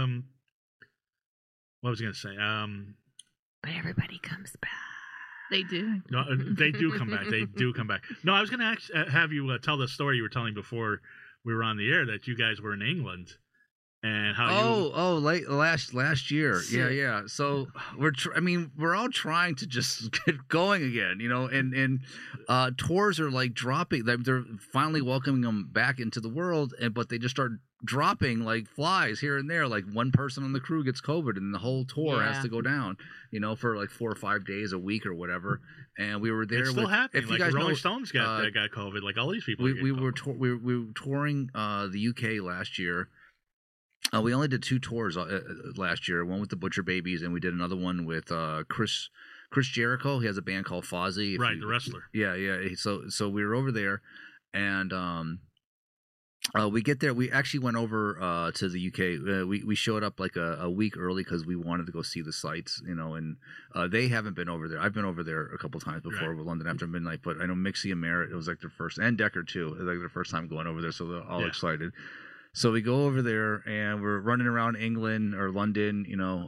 what was I going to say? But everybody comes back. They do. No, they do come back. They do come back. No, I was going to have you tell the story you were telling before we were on the air that you guys were in England and how last year. Yeah. So we're all trying to just get going again, and tours are like dropping. They're finally welcoming them back into the world, but they just start dropping like flies here and there. Like one person on the crew gets COVID and the whole tour has to go down, for like 4 or 5 days, a week or whatever. And we were there. It's still happening. Like the Rolling Stones got COVID. Like all these people. We were touring the UK last year. We only did 2 tours last year. One with the Butcher Babies, and we did another one with Chris Jericho. He has a band called Fozzy. Right, the wrestler. Yeah. So we were over there, and we get there. We actually went over to the UK. We showed up like a week early because we wanted to go see the sights, and they haven't been over there. I've been over there a couple times before with London After Midnight, but I know Mixie and Merritt, it was like their first, and Decker too. It was like their first time going over there, so they're all excited. So we go over there and we're running around England or London,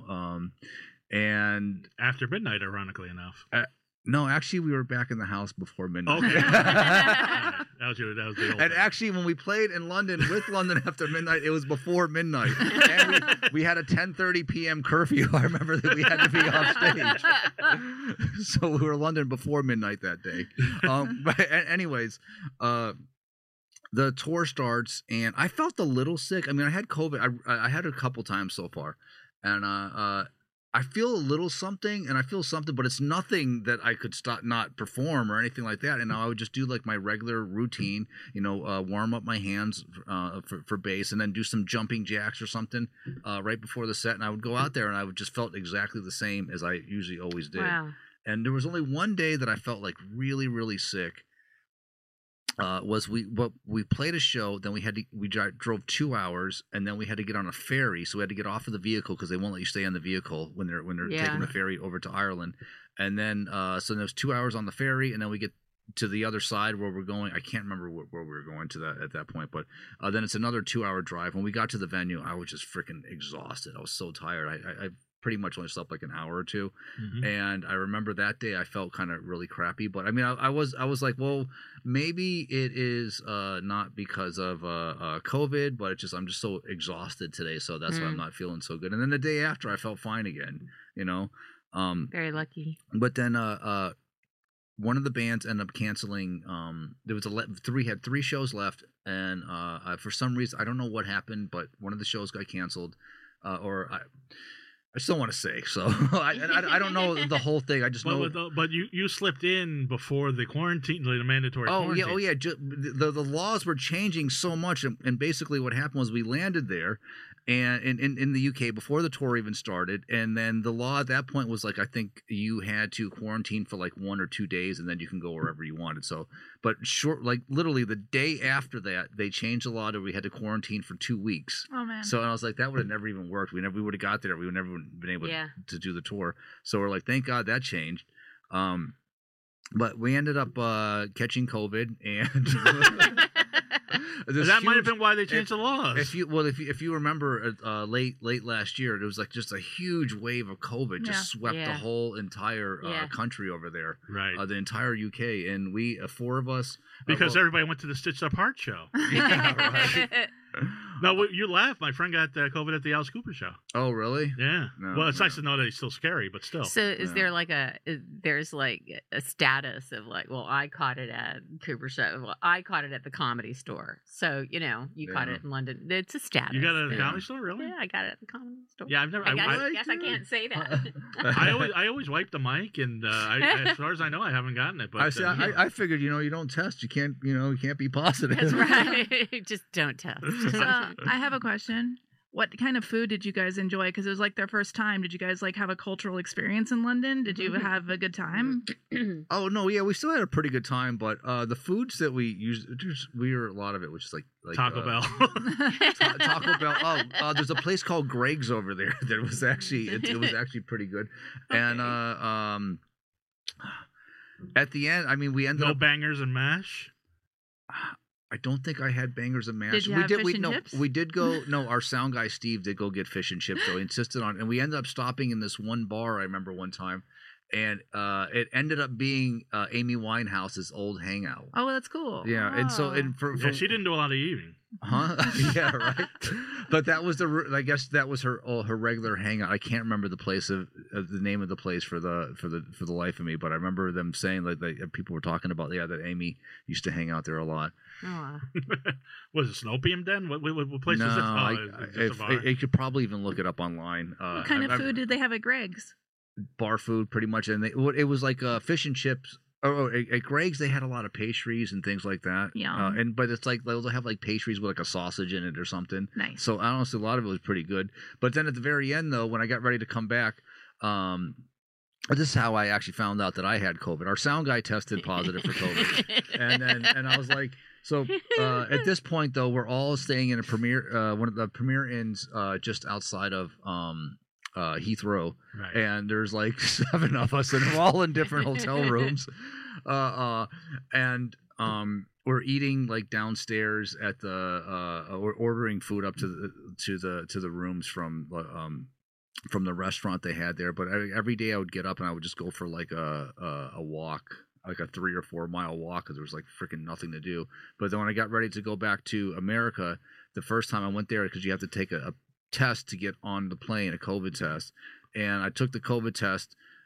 and After Midnight, ironically enough. No, actually, we were back in the house before midnight. Okay. That was the old And time. actually, when we played in London with London After Midnight, it was before midnight. And we had a 10:30 p.m. curfew. I remember that we had to be off stage. So we were in London before midnight that day. But anyways, the tour starts, and I felt a little sick. I mean, I had COVID. I had it a couple times so far. And I feel a little something, and I feel something, but it's nothing that I could not perform or anything like that. And I would just do like my regular routine, warm up my hands for bass, and then do some jumping jacks or something right before the set. And I would go out there, and I would just felt exactly the same as I usually always did. Wow. And there was only one day that I felt like really, really sick. We played a show, then we drove 2 hours, and then we had to get on a ferry, so we had to get off of the vehicle because they won't let you stay on the vehicle when they're taking the ferry over to Ireland. And then so there was 2 hours on the ferry, and then we get to the other side where we're going. I can't remember where we were going to that at that point, but then it's another 2 hour drive. When we got to the venue, I was just freaking exhausted. I was so tired. I pretty much only slept like an hour or two. Mm-hmm. And I remember that day I felt kind of really crappy, but I mean, I was like, well, maybe it is not because of COVID, but I'm just so exhausted today. So that's why I'm not feeling so good. And then the day after I felt fine again, very lucky. But then, one of the bands ended up canceling. There was had 3 shows left. And for some reason, I don't know what happened, but one of the shows got canceled, I still want to say, so I don't know the whole thing. I just know. But you slipped in before the quarantine, the mandatory quarantine. Oh yeah. The laws were changing so much, and basically what happened was we landed there, and in the UK before the tour even started, and then the law at that point was like, I think you had to quarantine for like 1 or 2 days, and then you can go wherever you wanted. So, but literally the day after that, they changed the law that we had to quarantine for 2 weeks. Oh man! So I was like, that would have never even worked. We would have got there. We would never been able to do the tour. So we're like, thank God that changed. But we ended up catching COVID, and that might have been why they changed the laws. If you remember, late last year, it was like just a huge wave of COVID just swept the whole entire country over there, right? The entire UK, and we 4 of us because everybody went to the Stitched Up Heart show. Yeah, right. No, you laugh. My friend got COVID at the Alice Cooper show. Oh, really? Yeah. No, well, it's nice to know that he's still scary, but still. So, is there like there's like a status of like, well, I caught it at Cooper show. Well, I caught it at the Comedy Store. So you caught it in London. It's a status. You got it at the Comedy Store, really? Yeah, I got it at the Comedy Store. Yeah, I've never. I guess I can't say that. I always wipe the mic, and as far as I know, I haven't gotten it. But I figured, you don't test, you can't be positive. That's right. Just don't test. I have a question. What kind of food did you guys enjoy? Because it was like their first time. Did you guys like have a cultural experience in London? Did you have a good time? Oh no, yeah, we still had a pretty good time. But the foods that we used, we were a lot of it, which is like Taco Bell. Taco Bell. Oh, there's a place called Greg's over there that was actually it was actually pretty good. Okay. And at the end, I mean, we ended up bangers and mash. I don't think I had bangers and mash. Did you have fish and chips? We did go. No, our sound guy Steve did go get fish and chips. So he insisted on, and we ended up stopping in this one bar. I remember one time, and it ended up being Amy Winehouse's old hangout. Oh, well, that's cool. Yeah, oh. And so for she didn't do a lot of eating. Huh? Yeah, right. But that was I guess that was her regular hangout. I can't remember the place of the name of the place for the life of me. But I remember them saying like people were talking about that Amy used to hang out there a lot. Oh. Was it Snopium Den? What place was it? You could probably even look it up online. What kind of food did they have at Greg's? Bar food, pretty much, and it was like fish and chips. At Greg's they had a lot of pastries and things like that. Yeah. But it's like they'll have like pastries with like a sausage in it or something. Nice. So honestly, a lot of it was pretty good. But then at the very end, though, when I got ready to come back, this is how I actually found out that I had COVID. Our sound guy tested positive for COVID, and I was like. So at this point, though, we're all staying in one of the Premier Inns just outside of Heathrow, right. And there's like 7 of us, and we're all in different hotel rooms, and we're eating like downstairs at we're ordering food up to the rooms from the restaurant they had there. But every day I would get up and I would just go for like a walk. Like a 3 or 4 mile walk because there was like freaking nothing to do. But then when I got ready to go back to America, the first time I went there, because you have to take a test to get on the plane, a COVID test. And I took the COVID test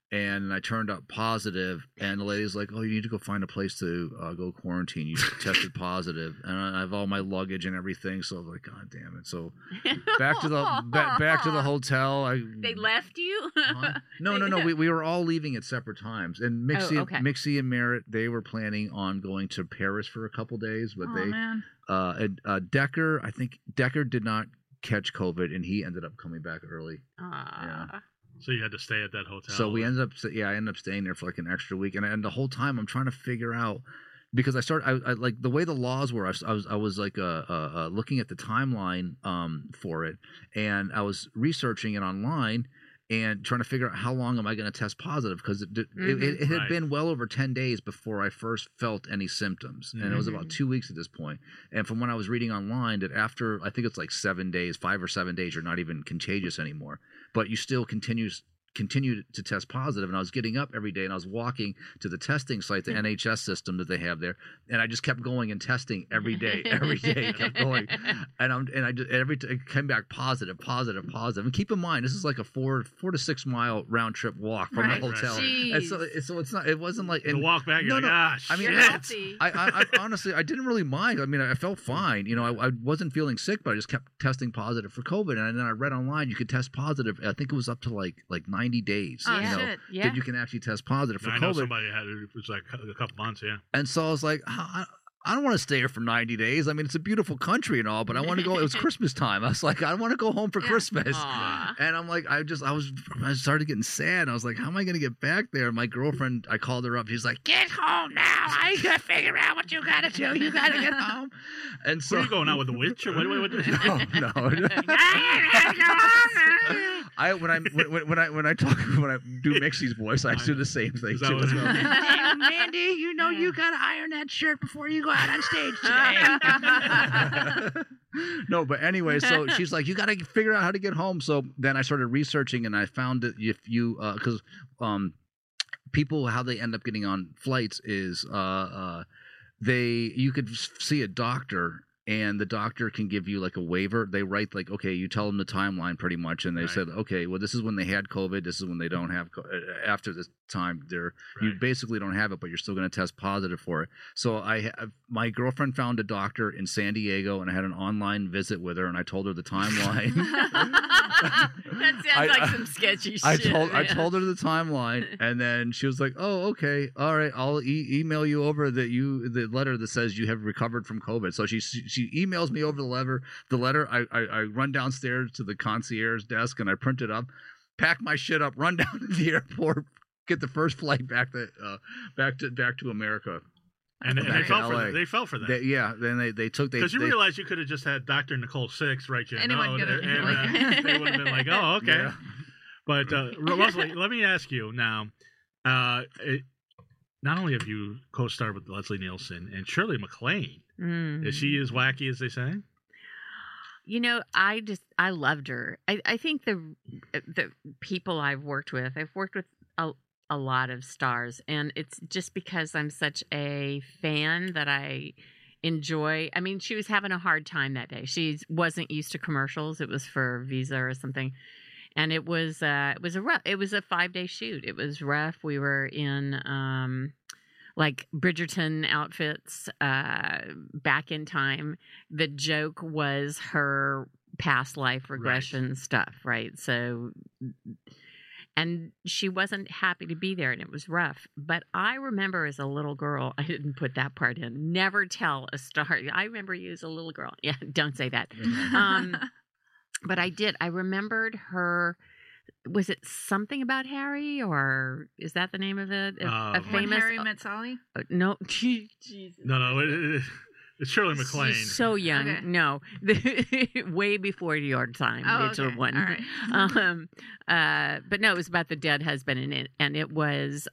And I turned up positive, and the lady's like, "Oh, you need to go find a place to go quarantine. You tested positive." And I have all my luggage and everything, so I'm like, "God damn it!" So back to the back to the hotel. They left you? No. We were all leaving at separate times, and Mixie and Merritt, they were planning on going to Paris for a couple days, but Decker, I think Decker did not catch COVID, and he ended up coming back early. Yeah. So you had to stay at that hotel. So I ended up staying there for like an extra week, and the whole time I'm trying to figure out, because I like the way the laws were. I was like looking at the timeline for it, and I was researching it online and trying to figure out how long am I going to test positive, because it had been well over 10 days before I first felt any symptoms, and it was about 2 weeks at this point. And from when I was reading online, that after, I think it's like 7 days, 5 or 7 days, you're not even contagious anymore, but you still continue to test positive. And I was getting up every day and I was walking to the testing site, the NHS system that they have there, and I just kept going and testing every day, kept going, and I just it came back positive. And keep in mind, this is like a 4 to 6 mile round trip walk from the hotel, and so it wasn't like, and the walk back. Gosh, I mean, I honestly, I didn't really mind. I mean, I felt fine. I wasn't feeling sick, but I just kept testing positive for COVID. And then I read online you could test positive. I think it was up to like 90 days. That you can actually test positive for COVID. I know somebody had it. It was like a couple months. Yeah. And so I was like, I don't want to stay here for 90 days. I mean, it's a beautiful country and all, but I want to go. It was Christmas time. I was like, I want to go home for Christmas. And I'm like, I started getting sad. I was like, how am I going to get back there? My girlfriend, I called her up. She's like, get home now. I got to figure out what you got to do. You got to get home. And so, what are you going out with the witch? Or what? No. When I do Mixie's voice, I do the same thing too. Damn, Mandy, you got to iron that shirt before you go out on stage today. No, but anyway, so she's like, you got to figure out how to get home. So then I started researching, and I found that if you, because people, how they end up getting on flights is you could see a doctor, and the doctor can give you like a waiver. They write like, okay, you tell them the timeline pretty much, and they said, okay, well, this is when they had COVID, this is when they don't have after this time, you basically don't have it, but you're still going to test positive for it. So my girlfriend found a doctor in San Diego, and I had an online visit with her, and I told her the timeline. That sounds like some sketchy shit. I told her the timeline, and then she was like, oh, okay, all right, I'll email you over the letter that says you have recovered from COVID. So she emails me over the letter. I run downstairs to the concierge desk, and I print it up, pack my shit up, run down to the airport, get the first flight back to America. And they fell for that. Then they took. Because you realize you could have just had Dr. Nicole Six write you a note, and they would have been like, "Oh, okay." Yeah. But Leslie, let me ask you now. Not only have you co-starred with Leslie Nielsen and Shirley MacLaine, is she as wacky as they say? I loved her. I think the people I've worked with a lot of stars, and it's just because I'm such a fan that I enjoy. I mean, she was having a hard time that day. She wasn't used to commercials. It was for Visa or something, and it was a 5-day shoot. It was rough. We were in like Bridgerton outfits back in time. The joke was her past life regression stuff, right? So. And she wasn't happy to be there, and it was rough. But I remember as a little girl, I didn't put that part in. Never tell a star. I remember you as a little girl. Yeah, don't say that. But I did. I remembered her. Was it something about Harry, or is that the name of it? A famous When Harry Met Sally? No. Jesus. No. It's Shirley MacLaine. She's so young. Okay. No, way before your time. Oh, okay. One. All right. But no, it was about the dead husband, and it was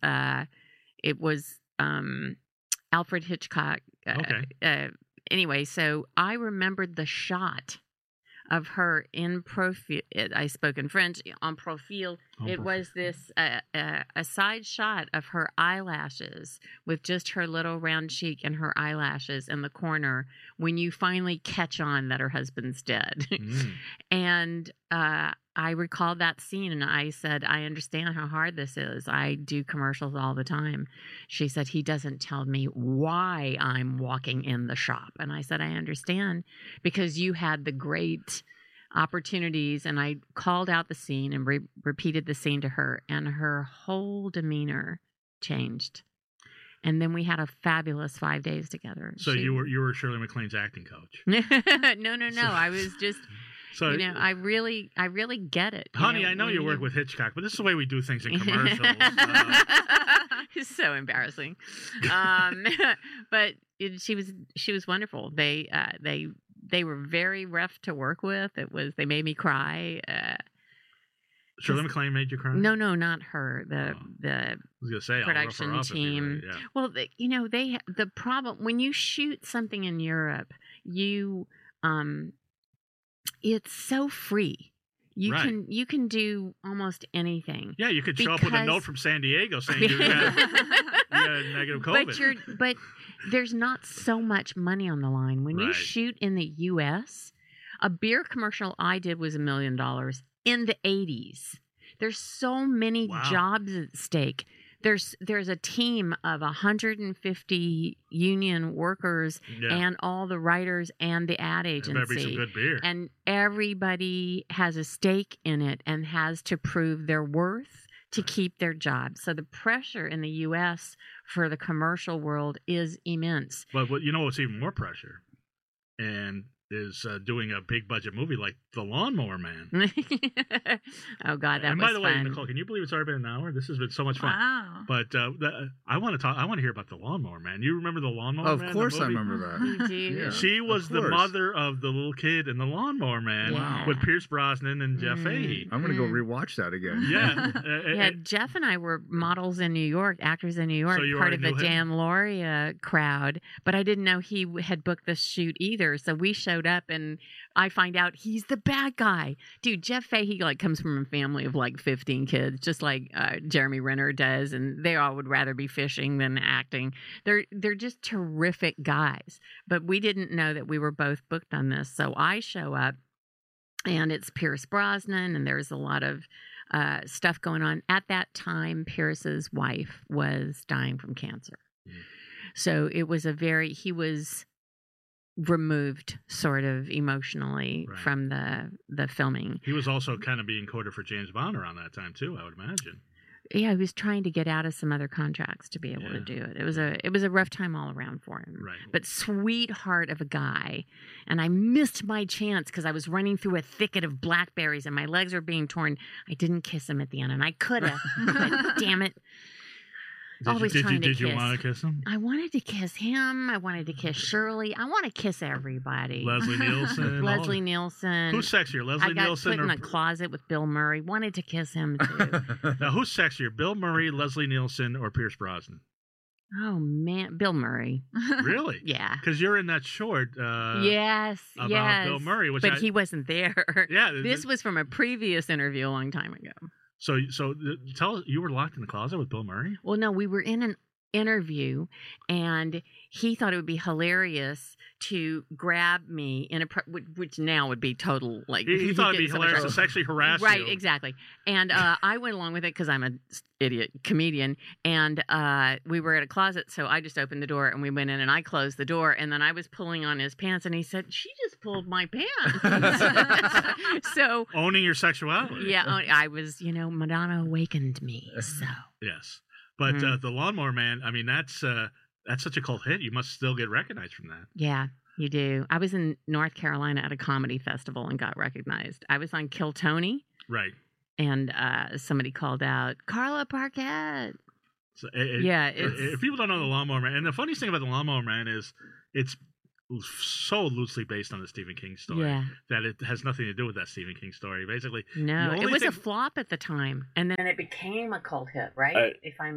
Alfred Hitchcock. Anyway, so I remembered the shot of her in profile. I spoke in French en profile. It was this a side shot of her eyelashes with just her little round cheek and her eyelashes in the corner when you finally catch on that her husband's dead. And I recalled that scene and I said, I understand how hard this is. I do commercials all the time. She said, he doesn't tell me why I'm walking in the shop. And I said, I understand because you had the great opportunities. And I called out the scene and repeated the scene to her, and her whole demeanor changed. And then we had a fabulous 5 days together. So you were Shirley MacLaine's acting coach. No. I was just... So, I really get it. Honey, I know you work with Hitchcock, but this is the way we do things in commercials. It's so embarrassing. But she was wonderful. They were very rough to work with. They made me cry. Shirley MacLaine made you cry? No, not her. The I was gonna say, production team. Yeah. Well, the problem when you shoot something in Europe, it's so free. You can do almost anything. Yeah, you could show up with a note from San Diego saying you had negative COVID. But there's not so much money on the line. When you shoot in the U.S., a beer commercial I did was $1 million in the 80s. There's so many jobs at stake. There's a team of 150 union workers and all the writers and the ad agency. There better be some good beer. And everybody has a stake in it and has to prove their worth to keep their jobs. So the pressure in the U.S. for the commercial world is immense. But what's even more pressure? And is doing a big budget movie like The Lawnmower Man. Oh God, that was fun. And by the way, Nicole, can you believe it's already been an hour? This has been so much fun. Wow. But I want to hear about The Lawnmower Man. You remember The Lawnmower Man? Of course I remember that. You do. Yeah, she was the mother of the little kid in The Lawnmower Man with Pierce Brosnan and Jeff Fahey. I'm going to go rewatch that again. Yeah. Jeff and I were models in New York, actors in New York, so part of the Dan Lauria crowd. But I didn't know he had booked this shoot either. So we showed up and I find out he's the bad guy. Dude, Jeff Fahey comes from a family of 15 kids, just like Jeremy Renner does, and they all would rather be fishing than acting. They're just terrific guys. But we didn't know that we were both booked on this. So I show up and it's Pierce Brosnan and there's a lot of stuff going on. At that time, Pierce's wife was dying from cancer. So it was he was removed sort of emotionally from the filming. He was also kind of being courted for James Bond around that time too, I would imagine. Yeah, he was trying to get out of some other contracts to be able to do it. It was a rough time all around for him. Right. But sweetheart of a guy. And I missed my chance because I was running through a thicket of blackberries and my legs were being torn. I didn't kiss him at the end, and I could have. But damn it. Did you want to kiss him? I wanted to kiss him. I wanted to kiss Shirley. I want to kiss everybody. Leslie Nielsen. Leslie Nielsen. Who's sexier, Leslie Nielsen? I got put in a closet with Bill Murray. Wanted to kiss him too. Now, who's sexier, Bill Murray, Leslie Nielsen, or Pierce Brosnan? Oh man, Bill Murray. Really? Yeah. Because you're in that short. Yes. About Bill Murray, he wasn't there. Yeah. This was from a previous interview a long time ago. So tell us, you were locked in the closet with Bill Murray? Well, no, we were in an interview, and he thought it would be hilarious to grab me which now would be total he thought it'd be hilarious to sexually harass you. Right, exactly. And I went along with it because I'm an idiot comedian, and we were at a closet, so I just opened the door and we went in and I closed the door, and then I was pulling on his pants and he said, "She just pulled my pants." So owning your sexuality. Yeah, I was, Madonna awakened me. So yes. But The Lawnmower Man, I mean, that's such a cult hit. You must still get recognized from that. Yeah, you do. I was in North Carolina at a comedy festival and got recognized. I was on Kill Tony. Right. And somebody called out, Carla Parquet. So if people don't know The Lawnmower Man, and the funniest thing about The Lawnmower Man is it's so loosely based on the Stephen King story that it has nothing to do with that Stephen King story. Basically, no, it was a flop at the time, and then it became a cult hit, right?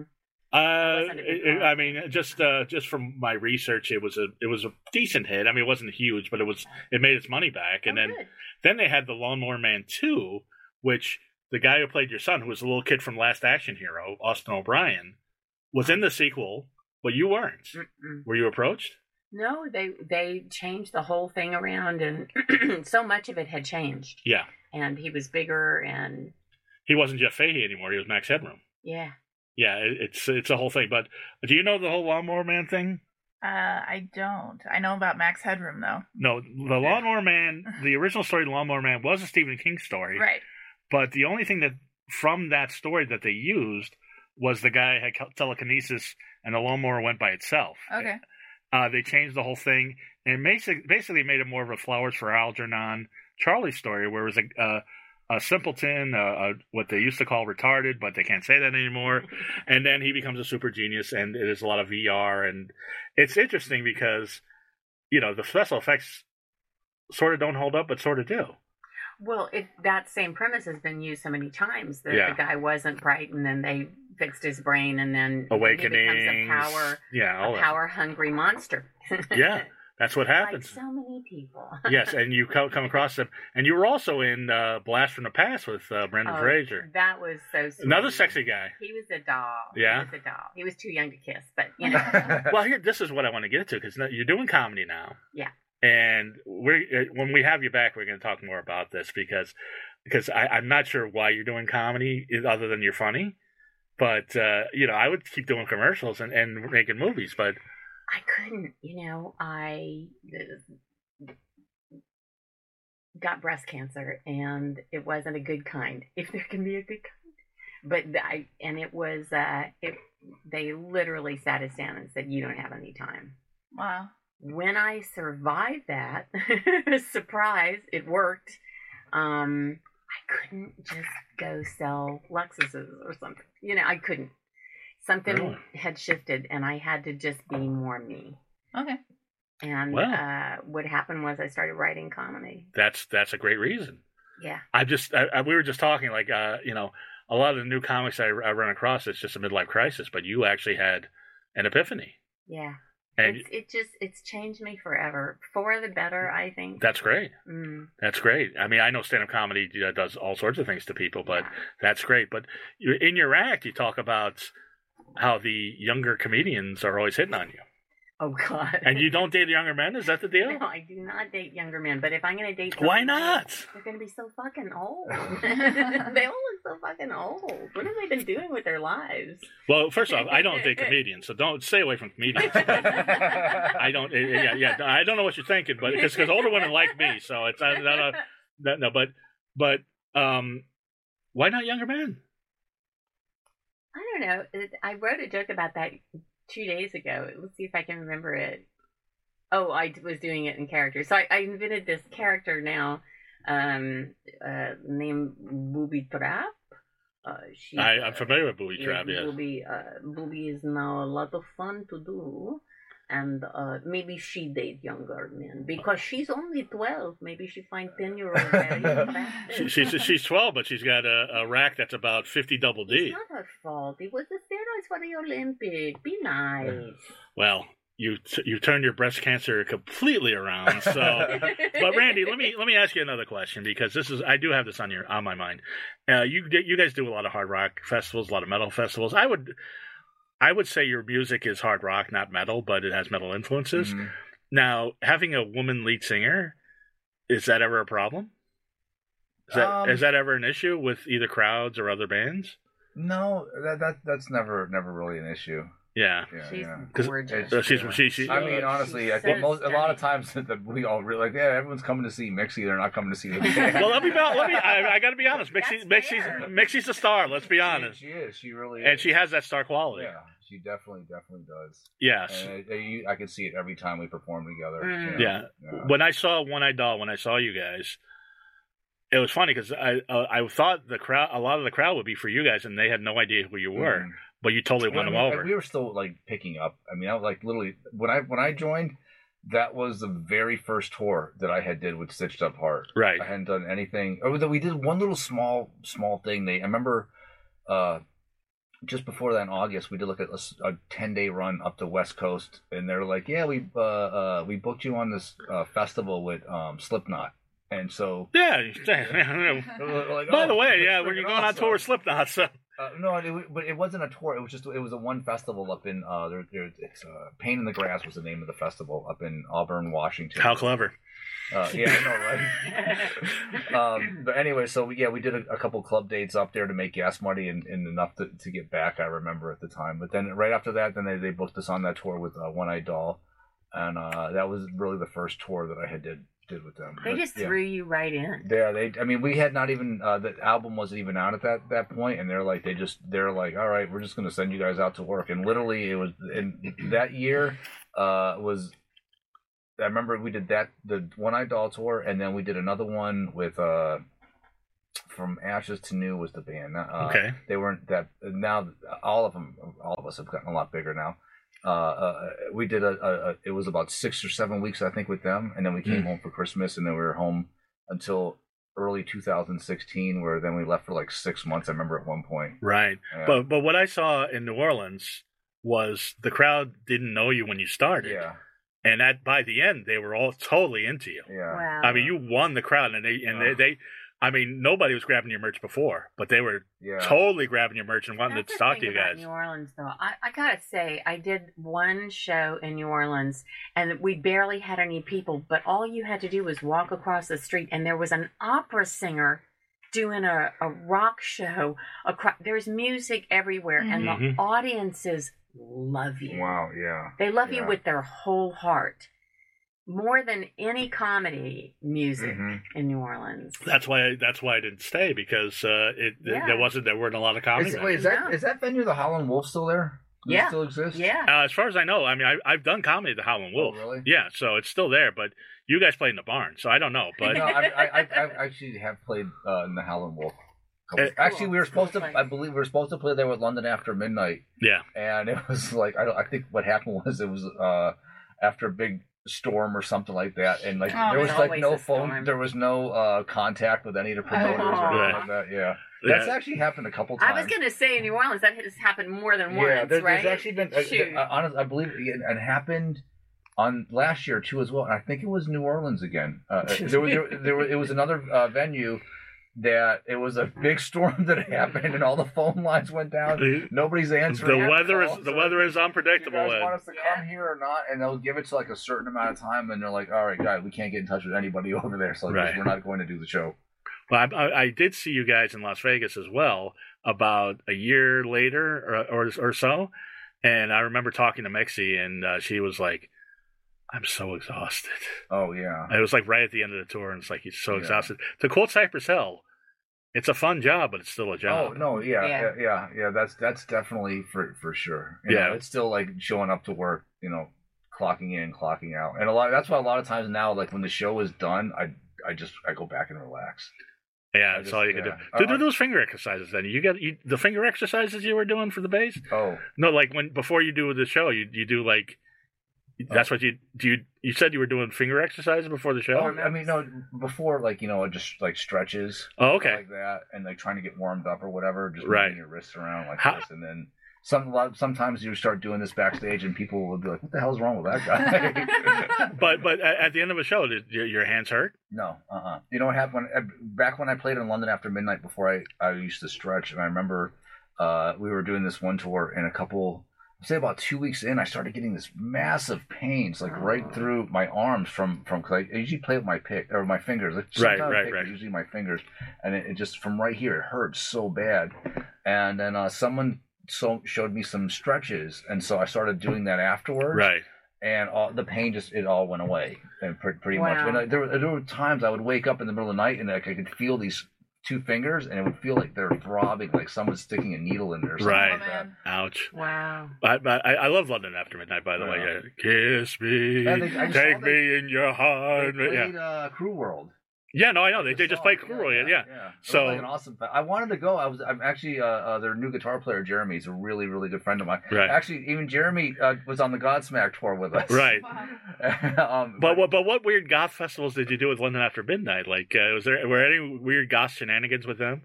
I mean, just from my research, it was a decent hit. I mean, it wasn't huge, but it made its money back. And then they had The Lawnmower Man 2, which the guy who played your son, who was a little kid from Last Action Hero, Austin O'Brien, was in the sequel, but you weren't. Were you approached? No, they changed the whole thing around, and so much of it had changed. Yeah. And he was bigger, and he wasn't Jeff Fahey anymore. He was Max Headroom. Yeah. Yeah, it's a whole thing. But do you know the whole Lawnmower Man thing? I don't. I know about Max Headroom, though. No, the Lawnmower Man, the original story of Lawnmower Man was a Stephen King story. Right. But the only thing that from that story that they used was the guy had telekinesis and the lawnmower went by itself. Okay. They changed the whole thing and basically made it more of a Flowers for Algernon Charlie story, where it was a simpleton, what they used to call retarded, but they can't say that anymore. And then he becomes a super genius, and it is a lot of VR. And it's interesting because, the special effects sort of don't hold up, but sort of do. Well, that same premise has been used so many times. The guy wasn't bright, and then they fixed his brain, and then Awakening, he becomes a power-hungry monster. Yeah. That's what happens. Like so many people. Yes, and you come across them. And you were also in Blast from the Past with Brendan Fraser. That was so sweet. Another sexy guy. He was a doll. Yeah? He was a doll. He was too young to kiss, but, Well, this is what I want to get to, because you're doing comedy now. Yeah. And when we have you back, we're going to talk more about this, because I'm not sure why you're doing comedy, other than you're funny. But, I would keep doing commercials and making movies, but... I couldn't, I got breast cancer, and it wasn't a good kind, if there can be a good kind. But it was, they literally sat us down and said, you don't have any time. Wow. When I survived that, surprise, it worked. I couldn't just go sell Lexuses or something. I couldn't. Something had shifted, and I had to just be more me. Okay. And what happened was I started writing comedy. That's a great reason. Yeah. We were just talking, like, a lot of the new comics I run across, it's just a midlife crisis, but you actually had an epiphany. Yeah. And it's changed me forever, for the better, I think. That's great. That's great. I mean, I know stand-up comedy does all sorts of things to people, but that's great. But in your act, you talk about how the younger comedians are always hitting on you. Oh, God. And you don't date younger men? Is that the deal? No, I do not date younger men. But if I'm going to date... Why not? They're going to be so fucking old. They all look so fucking old. What have they been doing with their lives? Well, first off, I don't date comedians, so don't stay away from comedians. I don't... I don't know what you're thinking, but because older women like me, so it's... No, but why not younger men? I don't know. I wrote a joke about that 2 days ago. Let's see if I can remember it. Oh, I was doing it in character. So I invented this character now named Booby Trap. I'm familiar with Booby Trap, yes. Booby is now a lot of fun to do. And maybe she date younger men because she's only 12. Maybe she finds 10-year-olds very attractive. She's 12, but she's got a rack that's about 50 double D. It's not her fault. It was the steroids for the Olympics. Be nice. Well, you turned your breast cancer completely around. So, but Randy, let me ask you another question, because I do have this on my mind. You guys do a lot of hard rock festivals, a lot of metal festivals. I would say your music is hard rock, not metal, but it has metal influences. Mm-hmm. Now, having a woman lead singer, is that ever a problem? Is that ever an issue with either crowds or other bands? No, that's never really an issue. Yeah. She's gorgeous. She, I mean, honestly, I think a lot of times that we all really everyone's coming to see Mixie. They're not coming to see the band. Well, I got to be honest. Mixie's a star. Let's be honest. She is. She really is. And she has that star quality. Yeah, she definitely does. Yes. And I can see it every time we perform together. Mm. Yeah. When I saw One Eyed Doll, when I saw you guys, it was funny because I thought a lot of the crowd would be for you guys, and they had no idea who you were. Mm. But you totally won them over. We were still picking up. I mean, I was literally when I joined, that was the very first tour that I did with Stitched Up Heart. Right. I hadn't done anything. We did one little small thing. I remember just before that in August, we did a 10-day run up the West Coast, and they're like, "Yeah, we booked you on this festival with Slipknot." And so by the way, when you're going on tour with Slipknot, so but it wasn't a tour. It was a one festival up in it's Pain in the Grass was the name of the festival up in Auburn, Washington. How clever. Yeah, I know, right? But anyway, so we did a couple club dates up there to make gas money and enough to get back. I remember at the time. But then right after that, then they booked us on that tour with One Eyed Doll, and that was really the first tour that I had did with them. They just threw you right in. Yeah, I mean, we had not even the album wasn't even out at that point, and they're like, all right, we're just gonna send you guys out to work. And literally, it was in that year was. I remember we did the One Eyed Doll tour, and then we did another one with From Ashes to New was the band. Okay. They weren't that now. All of us have gotten a lot bigger now. We did it was about 6 or 7 weeks, I think, with them, and then we came home for Christmas, and then we were home until early 2016, where then we left for like 6 months. I remember at one point. Right, but what I saw in New Orleans was the crowd didn't know you when you started. Yeah. And by the end, they were all totally into you. Yeah. Wow. I mean, you won the crowd, and they I mean, nobody was grabbing your merch before, but they were totally grabbing your merch and wanting to talk to you guys. New Orleans, though, I gotta say, I did one show in New Orleans, and we barely had any people, but all you had to do was walk across the street, and there was an opera singer doing a rock show. There's music everywhere, and the audiences love you. Wow, yeah. They love you with their whole heart. More than any comedy music in New Orleans. That's why I didn't stay, because there weren't a lot of comedy. Is that venue, the Howlin' Wolf, still there? Does it still exist? Yeah. As far as I know, I mean, I've done comedy at the Howlin' Wolf. Oh, really? Yeah, so it's still there, but you guys played in the barn, so I don't know. But no, I actually have played in the Howlin' Wolf. Actually, we were supposed to. I believe we were supposed to play there with London After Midnight. Yeah. And it was like I think what happened was it was after a big storm or something like that, and like there was like no phone, there was no contact with any of the promoters or anything like that. Yeah. That's actually happened a couple times. I was going to say in New Orleans that has happened more than once, right? There's actually been. Honestly, I believe it happened on last year too as well, and I think it was New Orleans again. It was another venue. That it was a big storm that happened, and all the phone lines went down. Nobody's answering. The weather is unpredictable. You guys want us to come here or not? And they'll give it to like a certain amount of time, and they're like, "All right, guys, we can't get in touch with anybody over there, so we're not going to do the show." Well, I did see you guys in Las Vegas as well about a year later or so, and I remember talking to Mexi, and she was like, I'm so exhausted. Oh, yeah. It was like right at the end of the tour, and it's like, he's so exhausted. To quote Cypress Hill, it's a fun job, but it's still a job. Oh, no, yeah. That's definitely for sure. You know, it's still like showing up to work, clocking in, clocking out. And that's why a lot of times now, like when the show is done, I go back and relax. Yeah, that's all you can do. Do those finger exercises then. You get the finger exercises you were doing for the bass? Oh. No, like before you do the show, you do like, that's what you said you were doing finger exercises before the show? Oh, I mean, no, before, like, just like stretches. Oh, okay. Like that, and like trying to get warmed up or whatever, just moving your wrists around like this, and then sometimes you start doing this backstage, and people will be like, "What the hell's wrong with that guy?" but at the end of a show, did your hands hurt? No, You know what happened? Back when I played in London After Midnight, before I used to stretch, and I remember we were doing this one tour, and say about 2 weeks in, I started getting this massive pains, like right through my arms from cause I usually play with my my fingers. Like, right. Usually my fingers, and it just from right here, it hurts so bad. And then someone showed me some stretches, and so I started doing that afterwards. Right. And the pain it all went away, and pretty much. And there were times I would wake up in the middle of the night, and I could feel these 2 fingers, and it would feel like they're throbbing, like someone's sticking a needle in there or something like that. Ouch. Wow. I love London After Midnight, by the way. Kiss me, take me in your heart. They played Crew World. Yeah, no, I know. They just played Crew World, yeah. So like an awesome. I wanted to go. I'm actually their new guitar player, Jeremy. He's a really, really good friend of mine. Right. Actually, even Jeremy was on the Godsmack tour with us. Right. But what weird goth festivals did you do with London After Midnight? Like, were any weird goth shenanigans with them?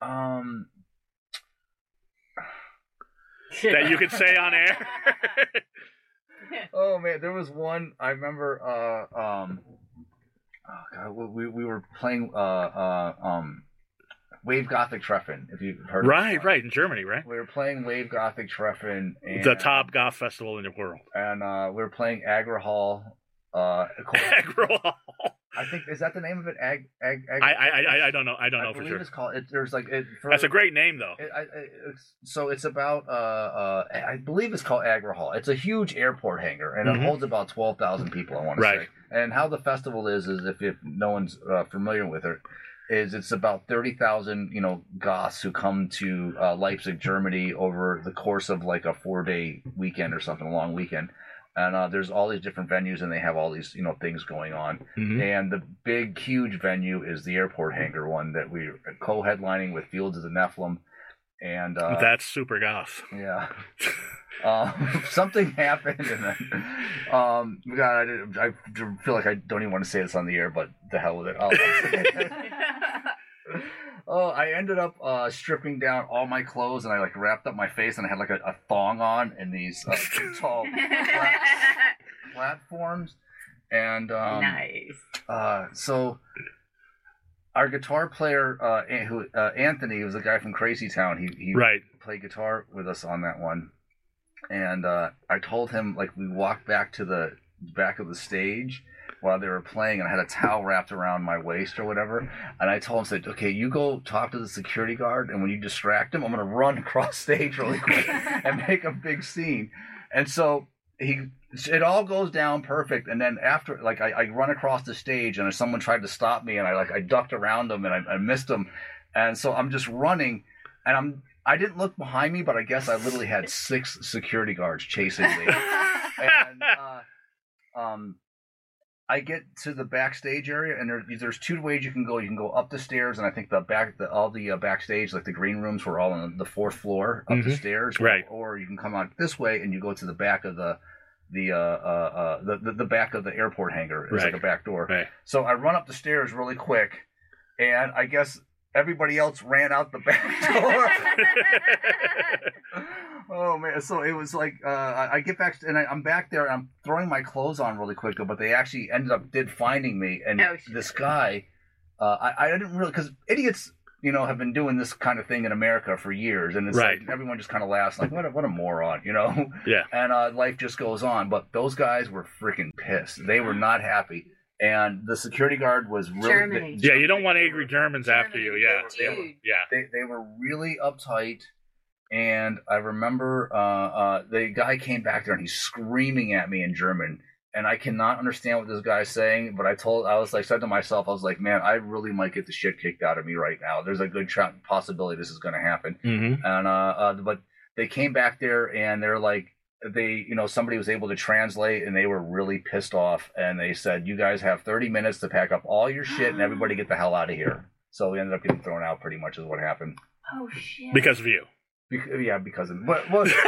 That you could say on air. Oh man, there was one I remember. Oh God, we were playing. Wave Gothic Treffen, if you've heard of it. Right, in Germany, right? We were playing Wave Gothic Treffen. The top goth festival in the world. And we were playing Agra Hall. Agra Hall. I think, is that the name of it? I don't know. I don't know for sure. It's called. There's like it. That's a great name, though. So it's about. I believe it's called Agra Hall. It's a huge airport hangar, and it holds about 12,000 people. I want to say. And how the festival is if no one's familiar with it, is it's about 30,000 goths who come to Leipzig, Germany, over the course of like a 4-day weekend or something, a long weekend. And there's all these different venues, and they have all these, things going on. Mm-hmm. And the big, huge venue is the airport hangar one that we're co-headlining with Fields of the Nephilim. And that's super goth. Yeah. Something happened, and then God, I feel like I don't even want to say this on the air, but the hell with it. I ended up stripping down all my clothes, and I like wrapped up my face, and I had like a thong on and these tall platforms. And nice. So our guitar player, Anthony, was a guy from Crazy Town. He played guitar with us on that one. And I told him, like, we walked back to the back of the stage while they were playing, and I had a towel wrapped around my waist or whatever. And I told him, said, okay, you go talk to the security guard, and when you distract him, I'm going to run across stage really quick and make a big scene. And so it all goes down perfect. And then after, like, I run across the stage, and someone tried to stop me, and I ducked around them, and I missed them. And so I'm just running, and I didn't look behind me, but I guess I literally had 6 security guards chasing me. And I get to the backstage area, and there's 2 ways you can go. You can go up the stairs, and I think all the backstage, like the green rooms, were all on the 4th floor up the stairs. Right. Or you can come out this way, and you go to the back of the back of the airport hangar. It's like a back door. Right. So I run up the stairs really quick, and I guess everybody else ran out the back door. Oh man! So it was like I get back, and I'm back there. And I'm throwing my clothes on really quick, but they actually did finding me. And this guy, I didn't really, because idiots, have been doing this kind of thing in America for years, and it's like everyone just kind of laughs, like what a moron, Yeah. And life just goes on. But those guys were freaking pissed. They were not happy. And the security guard was really... Yeah, you don't want angry Germans after you. Yeah. They were really uptight. And I remember the guy came back there, and he's screaming at me in German. And I cannot understand what this guy's saying. But said to myself, I was like, man, I really might get the shit kicked out of me right now. There's a good possibility this is going to happen. Mm-hmm. And but they came back there, and they're like, somebody was able to translate, and they were really pissed off, and they said, you guys have 30 minutes to pack up all your shit and everybody get the hell out of here. So we ended up getting thrown out, pretty much is what happened. Oh shit. Because of you. Because of but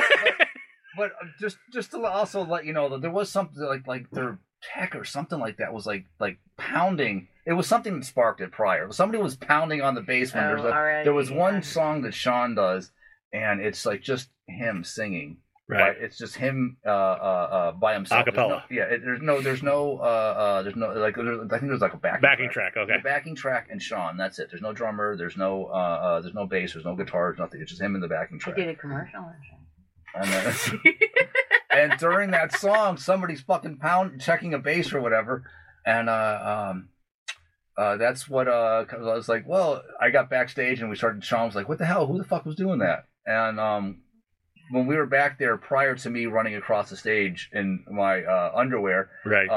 just to also let you know that there was something like their tech or something like that was like pounding. It was something that sparked it prior. Somebody was pounding on the bass when there was one song that Sean does, and it's like just him singing. Right. It's just him by himself. Acapella. There's no I think there's like a backing track. Okay. A backing track and Sean. That's it. There's no drummer. There's no bass. There's no guitar. There's nothing. It's just him in the backing track. I did a commercial. And during that song, somebody's fucking checking a bass or whatever, and that's what I was like. Well, I got backstage and Sean was like, "What the hell? Who the fuck was doing that?" And when we were back there, prior to me running across the stage in my underwear,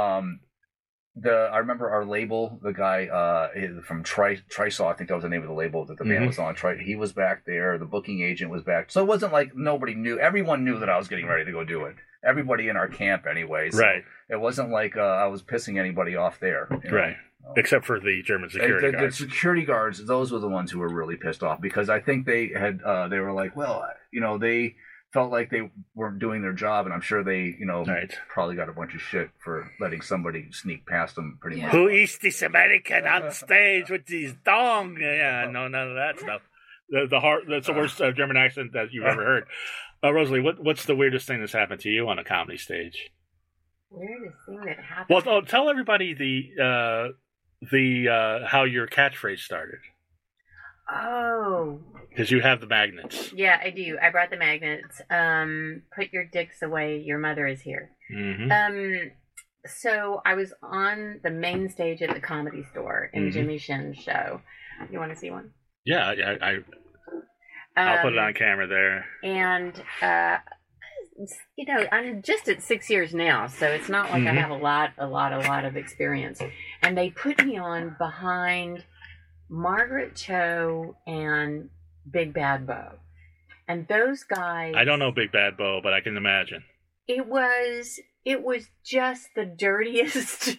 I remember our label, the guy from Trisaw, I think that was the name of the label that the band was on. He was back there. The booking agent was back. So it wasn't like nobody knew. Everyone knew that I was getting ready to go do it. Everybody in our camp, anyway. So it wasn't like I was pissing anybody off there. Right. Except for the German security guards. The security guards, those were the ones who were really pissed off, because I think they were like, well, they felt like they weren't doing their job, and I'm sure they, probably got a bunch of shit for letting somebody sneak past them pretty much. Who is this American on stage with his dong? Yeah, no, none of that stuff. That's the worst German accent that you've ever heard. Rosalie, what's the weirdest thing that's happened to you on a comedy stage? Weirdest thing that happened? Well, tell everybody the how your catchphrase started. Oh. Because you have the magnets. Yeah, I do. I brought the magnets. Put your dicks away. Your mother is here. Mm-hmm. So I was on the main stage at the Comedy Store in Jimmy Shin's show. You want to see one? Yeah, I'll put it on camera there. And, I'm just at 6 years now, so it's not like I have a lot of experience. And they put me on behind Margaret Cho and Big Bad Bo. And those guys... I don't know Big Bad Bo, but I can imagine. It was just the dirtiest,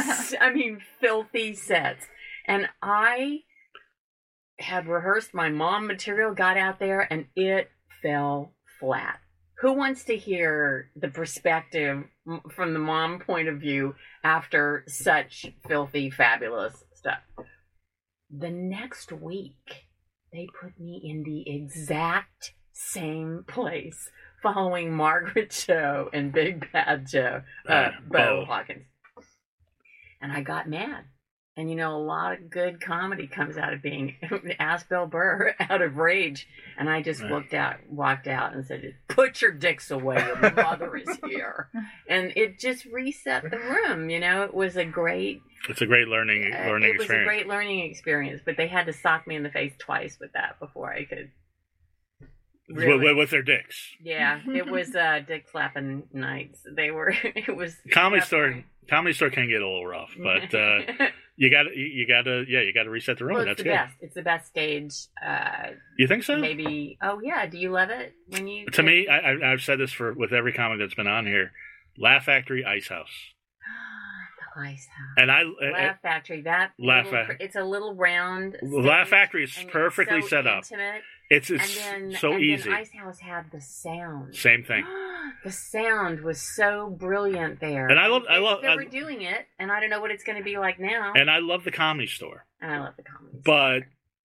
filthy sets. And I had rehearsed my mom material, got out there, and it fell flat. Who wants to hear the perspective from the mom point of view after such filthy, fabulous stuff? The next week, they put me in the exact same place following Margaret Cho and Big Bad Joe, Bo Hawkins. And I got mad. And, a lot of good comedy comes out of being, ask Bill Burr, out of rage. And I just walked out and said, put your dicks away, your mother is here. And it just reset the room, It was a great... It's a great learning experience. It was a great learning experience, but they had to sock me in the face twice with that before I could... Really. With their dicks. Yeah, it was dick slapping nights. It was... Comedy Store can get a little rough, but... You gotta reset the room. Well, That's the best. It's the best stage. You think so? Maybe. Oh yeah. Do you love it when you? To me, I've said this with every comic that's been on here. Laugh Factory, Ice House. The Ice House. And Laugh Factory. It's a little round. Laugh Factory is perfectly set up. It's so easy. Then Ice House had the sound. Same thing. The sound was so brilliant there. And I love. They were doing it, and I don't know what it's going to be like now. And I love the Comedy Store. And I love the Comedy Store.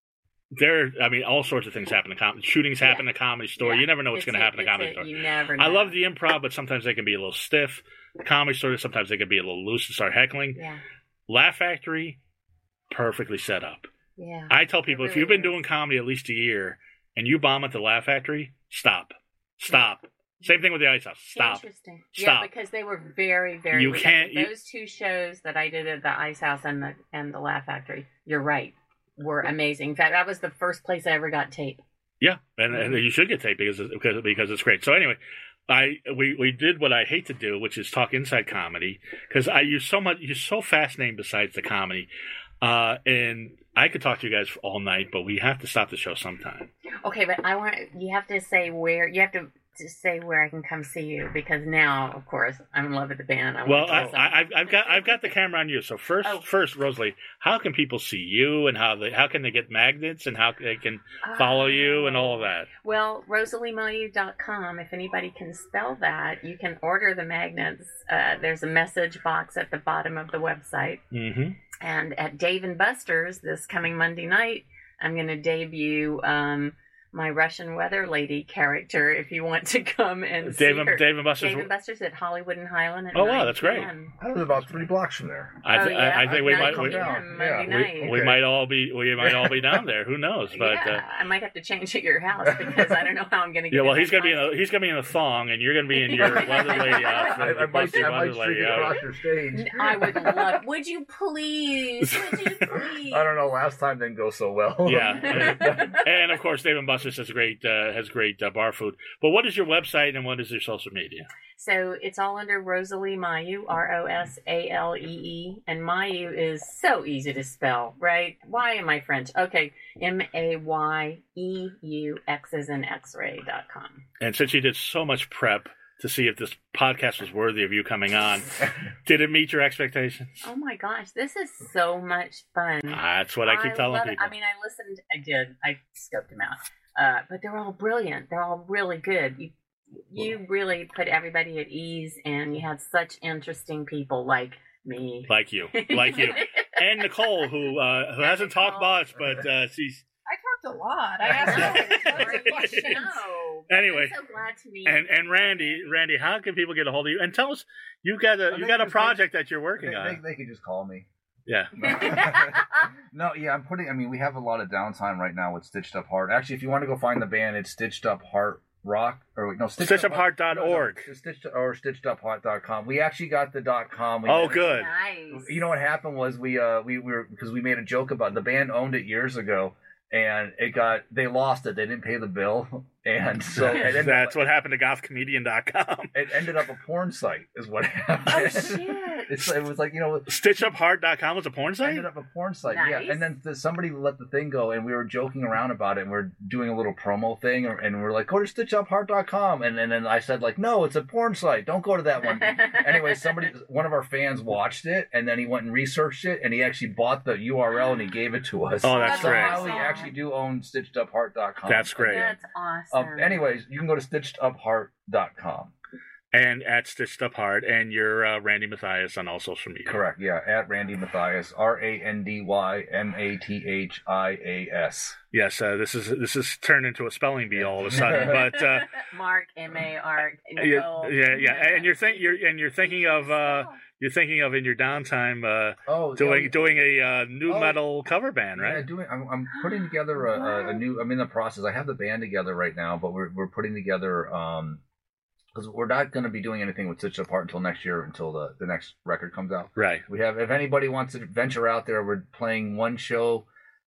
But all sorts of things happen. Shootings happen at the Comedy Store. Yeah. You never know what's going to happen at the Comedy Store. You never know. I love the improv, but sometimes they can be a little stiff. The Comedy Store, sometimes they can be a little loose and start heckling. Yeah. Laugh Factory, perfectly set up. Yeah. I tell people, if you've been doing comedy at least a year and you bomb at the Laugh Factory, stop. Yeah. Same thing with the Ice House. Stop. Interesting. Stop. Yeah, because they were very, very. Those two shows that I did at the Ice House and the Laugh Factory, you're right, were amazing. In fact, that was the first place I ever got tape. Yeah, and you should get tape because it's great. So anyway, we did what I hate to do, which is talk inside comedy, because you're so fascinating besides the comedy, and I could talk to you guys all night, but we have to stop the show sometime. Okay, but you have to say where I can come see you, because now, of course, I'm in love with the band. I've got the camera on you. So first, Rosalie, how can people see you, and how can they get magnets, and how they can follow you, and all of that? Well, RosalieMayu.com. If anybody can spell that, you can order the magnets. There's a message box at the bottom of the website. Mm-hmm. And at Dave & Buster's this coming Monday night, I'm going to debut my Russian weather lady character, if you want to come and see her. Dave & Buster's. Dave & Buster's at Hollywood and Highland. Oh, wow, that's great. I live about 3 blocks from there. I think we might. We might all be down there. Who knows? But I might have to change at your house, because I don't know how I'm going to get. Yeah, well, he's going to be in a thong, and you're going to be in your weather lady outfit. I might across your stage. I would love. Would you please? I don't know. Last time didn't go so well. Yeah, and of course, Dave & Buster's has great bar food. But what is your website and what is your social media? So it's all under Rosalie Mayu, Rosalee, and Mayu is so easy to spell, right? Why am I French? Okay, MAYEU, X as in X-ray.com. And since you did so much prep to see if this podcast was worthy of you coming on, did it meet your expectations? Oh my gosh, this is so much fun. That's what I keep telling people. I mean, I listened, I scoped them out. But they're all brilliant. They're all really good. You really put everybody at ease, and you had such interesting people like me. Like you. And Nicole, who hasn't talked much, but she's... I talked a lot. I asked questions. Anyway, I'm so glad to meet you. And Randy, how can people get a hold of you? And tell us, you got a project that you're working on. They can just call me. Yeah. No, yeah, we have a lot of downtime right now with Stitched Up Heart. Actually, if you want to go find the band, it's Stitched Up Heart Rock, or no, StitchedUpHeart.org. StitchedUpHeart.com. We actually got the .com. Good. Nice. You know what happened was we were, because we made a joke about it. The band owned it years ago, and they lost it. They didn't pay the bill, and so that's what happened to gothcomedian.com. It ended up a porn site, is what happened. Oh shit! It was like, StitchUpHeart.com was a porn site. Ended up a porn site, nice. yeah. And then somebody let the thing go, and we were joking around about it, and we're doing a little promo thing, and we're like, go to StitchUpHeart.com, and then I said like, no, it's a porn site. Don't go to that one. Anyway, one of our fans watched it, and then he went and researched it, and he actually bought the URL and he gave it to us. Oh, that's great. Now we actually do own StitchedUpHeart.com. That's great. That's awesome. Anyways, you can go to StitchedUpHeart.com. And at Stitched Up Heart, and you're Randy Mathias on all social media. Correct, yeah, at Randy Mathias, RandyMathias. Yes, this is turned into a spelling bee all of a sudden, but Mark MAR. Yeah, and you're thinking of in your downtime doing a new metal cover band, right? Yeah, I'm putting together a new. I'm in the process. I have the band together right now, but we're putting together. Because we're not going to be doing anything with Stitched Up Heart until next year, until the next record comes out. Right. We have, if anybody wants to venture out there, we're playing one show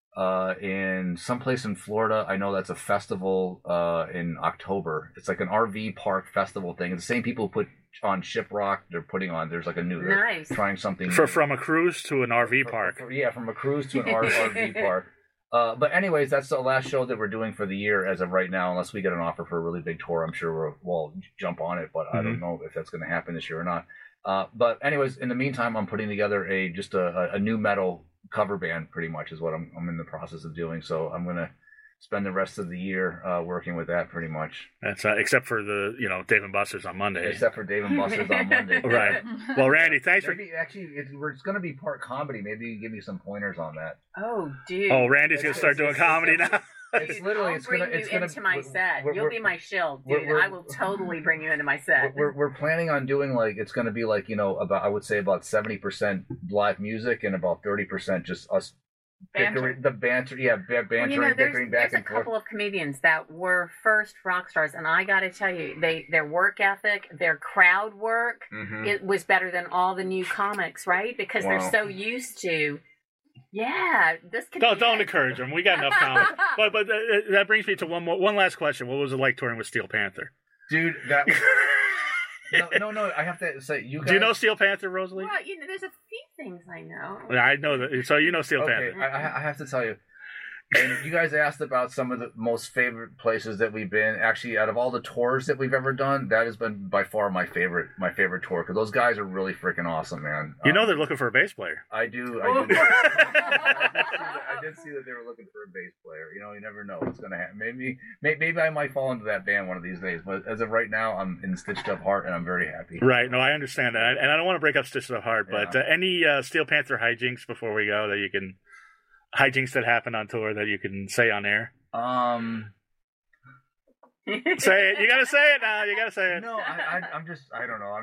in someplace in Florida. I know that's a festival in October. It's like an RV park festival thing. It's the same people who put on Shiprock. They're putting on. There's like a new. Nice. Trying something. From a cruise to an RV park. From a cruise to an RV park. But anyways, that's the last show that we're doing for the year as of right now. Unless we get an offer for a really big tour, I'm sure we'll jump on it. But I don't know if that's going to happen this year or not. But anyways, in the meantime, I'm putting together a new metal cover band. Pretty much is what I'm in the process of doing. So I'm going to spend the rest of the year working with that, pretty much. That's except for the Dave and Buster's on Monday. Except for Dave and Buster's on Monday. Right. Well, Randy, thanks for. Actually, it's going to be part comedy. Maybe you can give me some pointers on that. Oh, dude. Oh, Randy's going to start doing comedy now. It's literally. I'll bring you into my set. You'll be my shield, dude. I will totally bring you into my set. We're planning on doing it's going to be about, I would say, about 70% live music and about 30% just us. Bickering, the banter, bickering back and forth. There's a couple of comedians that were first rock stars, and I got to tell you, their work ethic, their crowd work, it was better than all the new comics, right? Because they're so used to. Yeah, this could. Don't encourage them. We got enough time. but that brings me to one last question. What was it like touring with Steel Panther, dude? That. No. I have to say, you guys... Do you know Steel Panther, Rosalie? Well, there's a few things I know. Yeah, I know that. So you know Steel Panther. I have to tell you. And you guys asked about some of the most favorite places that we've been. Actually, out of all the tours that we've ever done, that has been by far my favorite tour. Because those guys are really freaking awesome, man. They're looking for a bass player. I do. I did see that they were looking for a bass player. You never know what's going to happen. Maybe I might fall into that band one of these days. But as of right now, I'm in Stitched Up Heart, and I'm very happy. Right. No, I understand that, and I don't want to break up Stitched Up Heart. But any Steel Panther hijinks before we go that you can. Hijinks that happen on tour that you can say on air? Say it. You gotta say it now. You gotta say it. No, I don't know.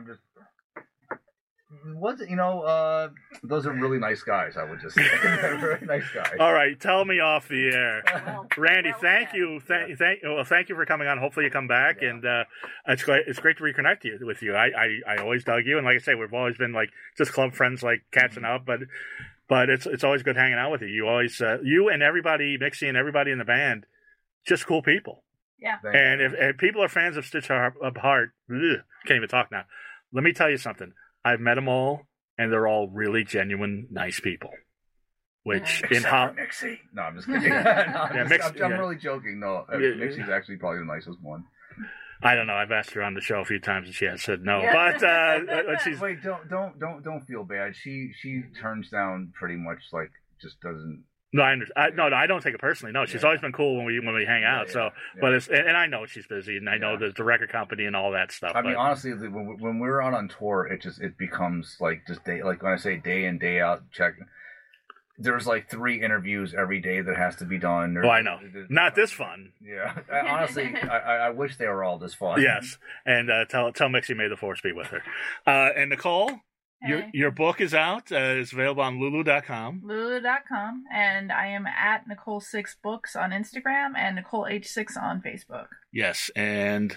Those are really nice guys, I would just say. They're very nice guys. All right, tell me off the air. Randy, thank you. Thank you for coming on. Hopefully you come back, and it's great to reconnect with you. I always dug you, and like I say, we've always been just club friends, catching up, but it's always good hanging out with you. You always you and everybody, Mixie and everybody in the band, just cool people. Yeah. And if people are fans of Stitched Up Heart, can't even talk now. Let me tell you something. I've met them all, and they're all really genuine, nice people. Which Mixie. No, I'm just kidding. I'm really joking. No, Mixie's actually probably the nicest one. I don't know. I've asked her on the show a few times, and she has said no. Yeah. But she's wait. Don't feel bad. She turns down pretty much just doesn't. No, I don't take it personally. No, she's always been cool when we hang out. But and I know she's busy, and I know there's the record company and all that stuff. I mean, honestly, when we're out on tour, it becomes just day. Like when I say day in day out check. There's 3 interviews every day that has to be done. I know. Not this fun. Yeah. Honestly, I wish they were all this fun. Yes. And tell Mixie may the force be with her. And Nicole? Your book is out. It's available on Lulu.com. Lulu.com. And I am at Nicole6Books on Instagram and NicoleH6 on Facebook. Yes, and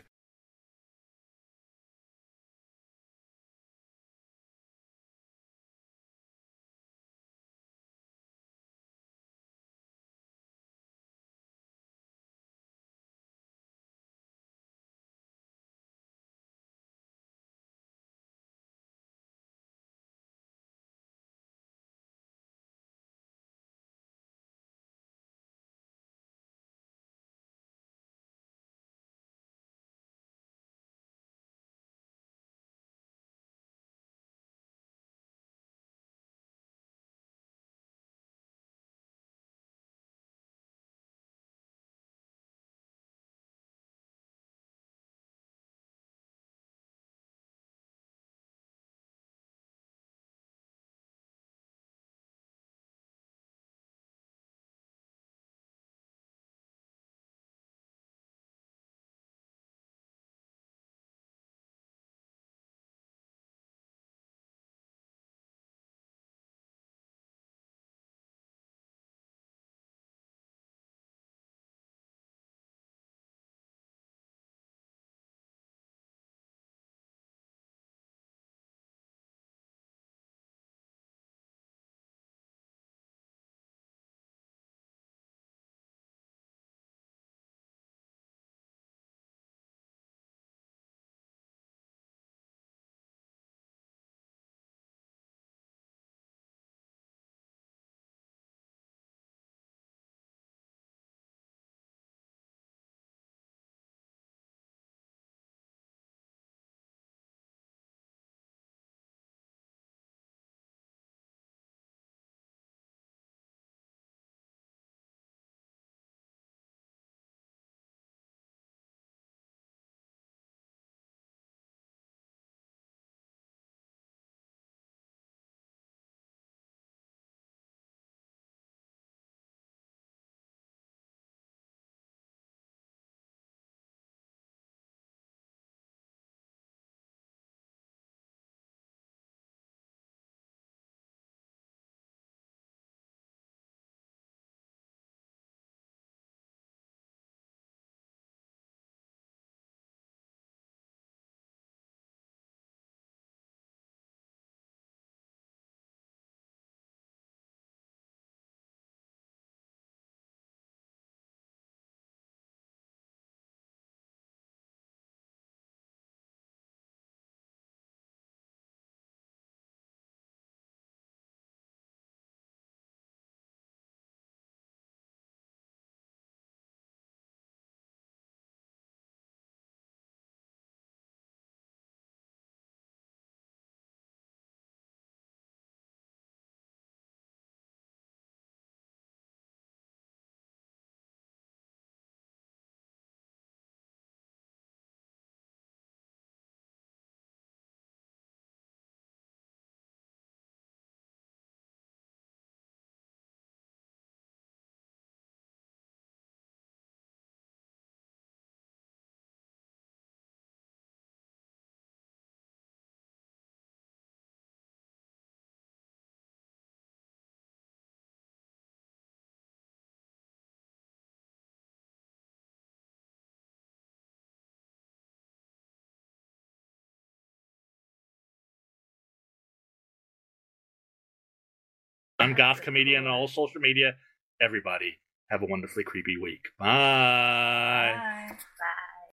I'm Goth Comedian on all social media. Everybody, have a wonderfully creepy week. Bye. Bye.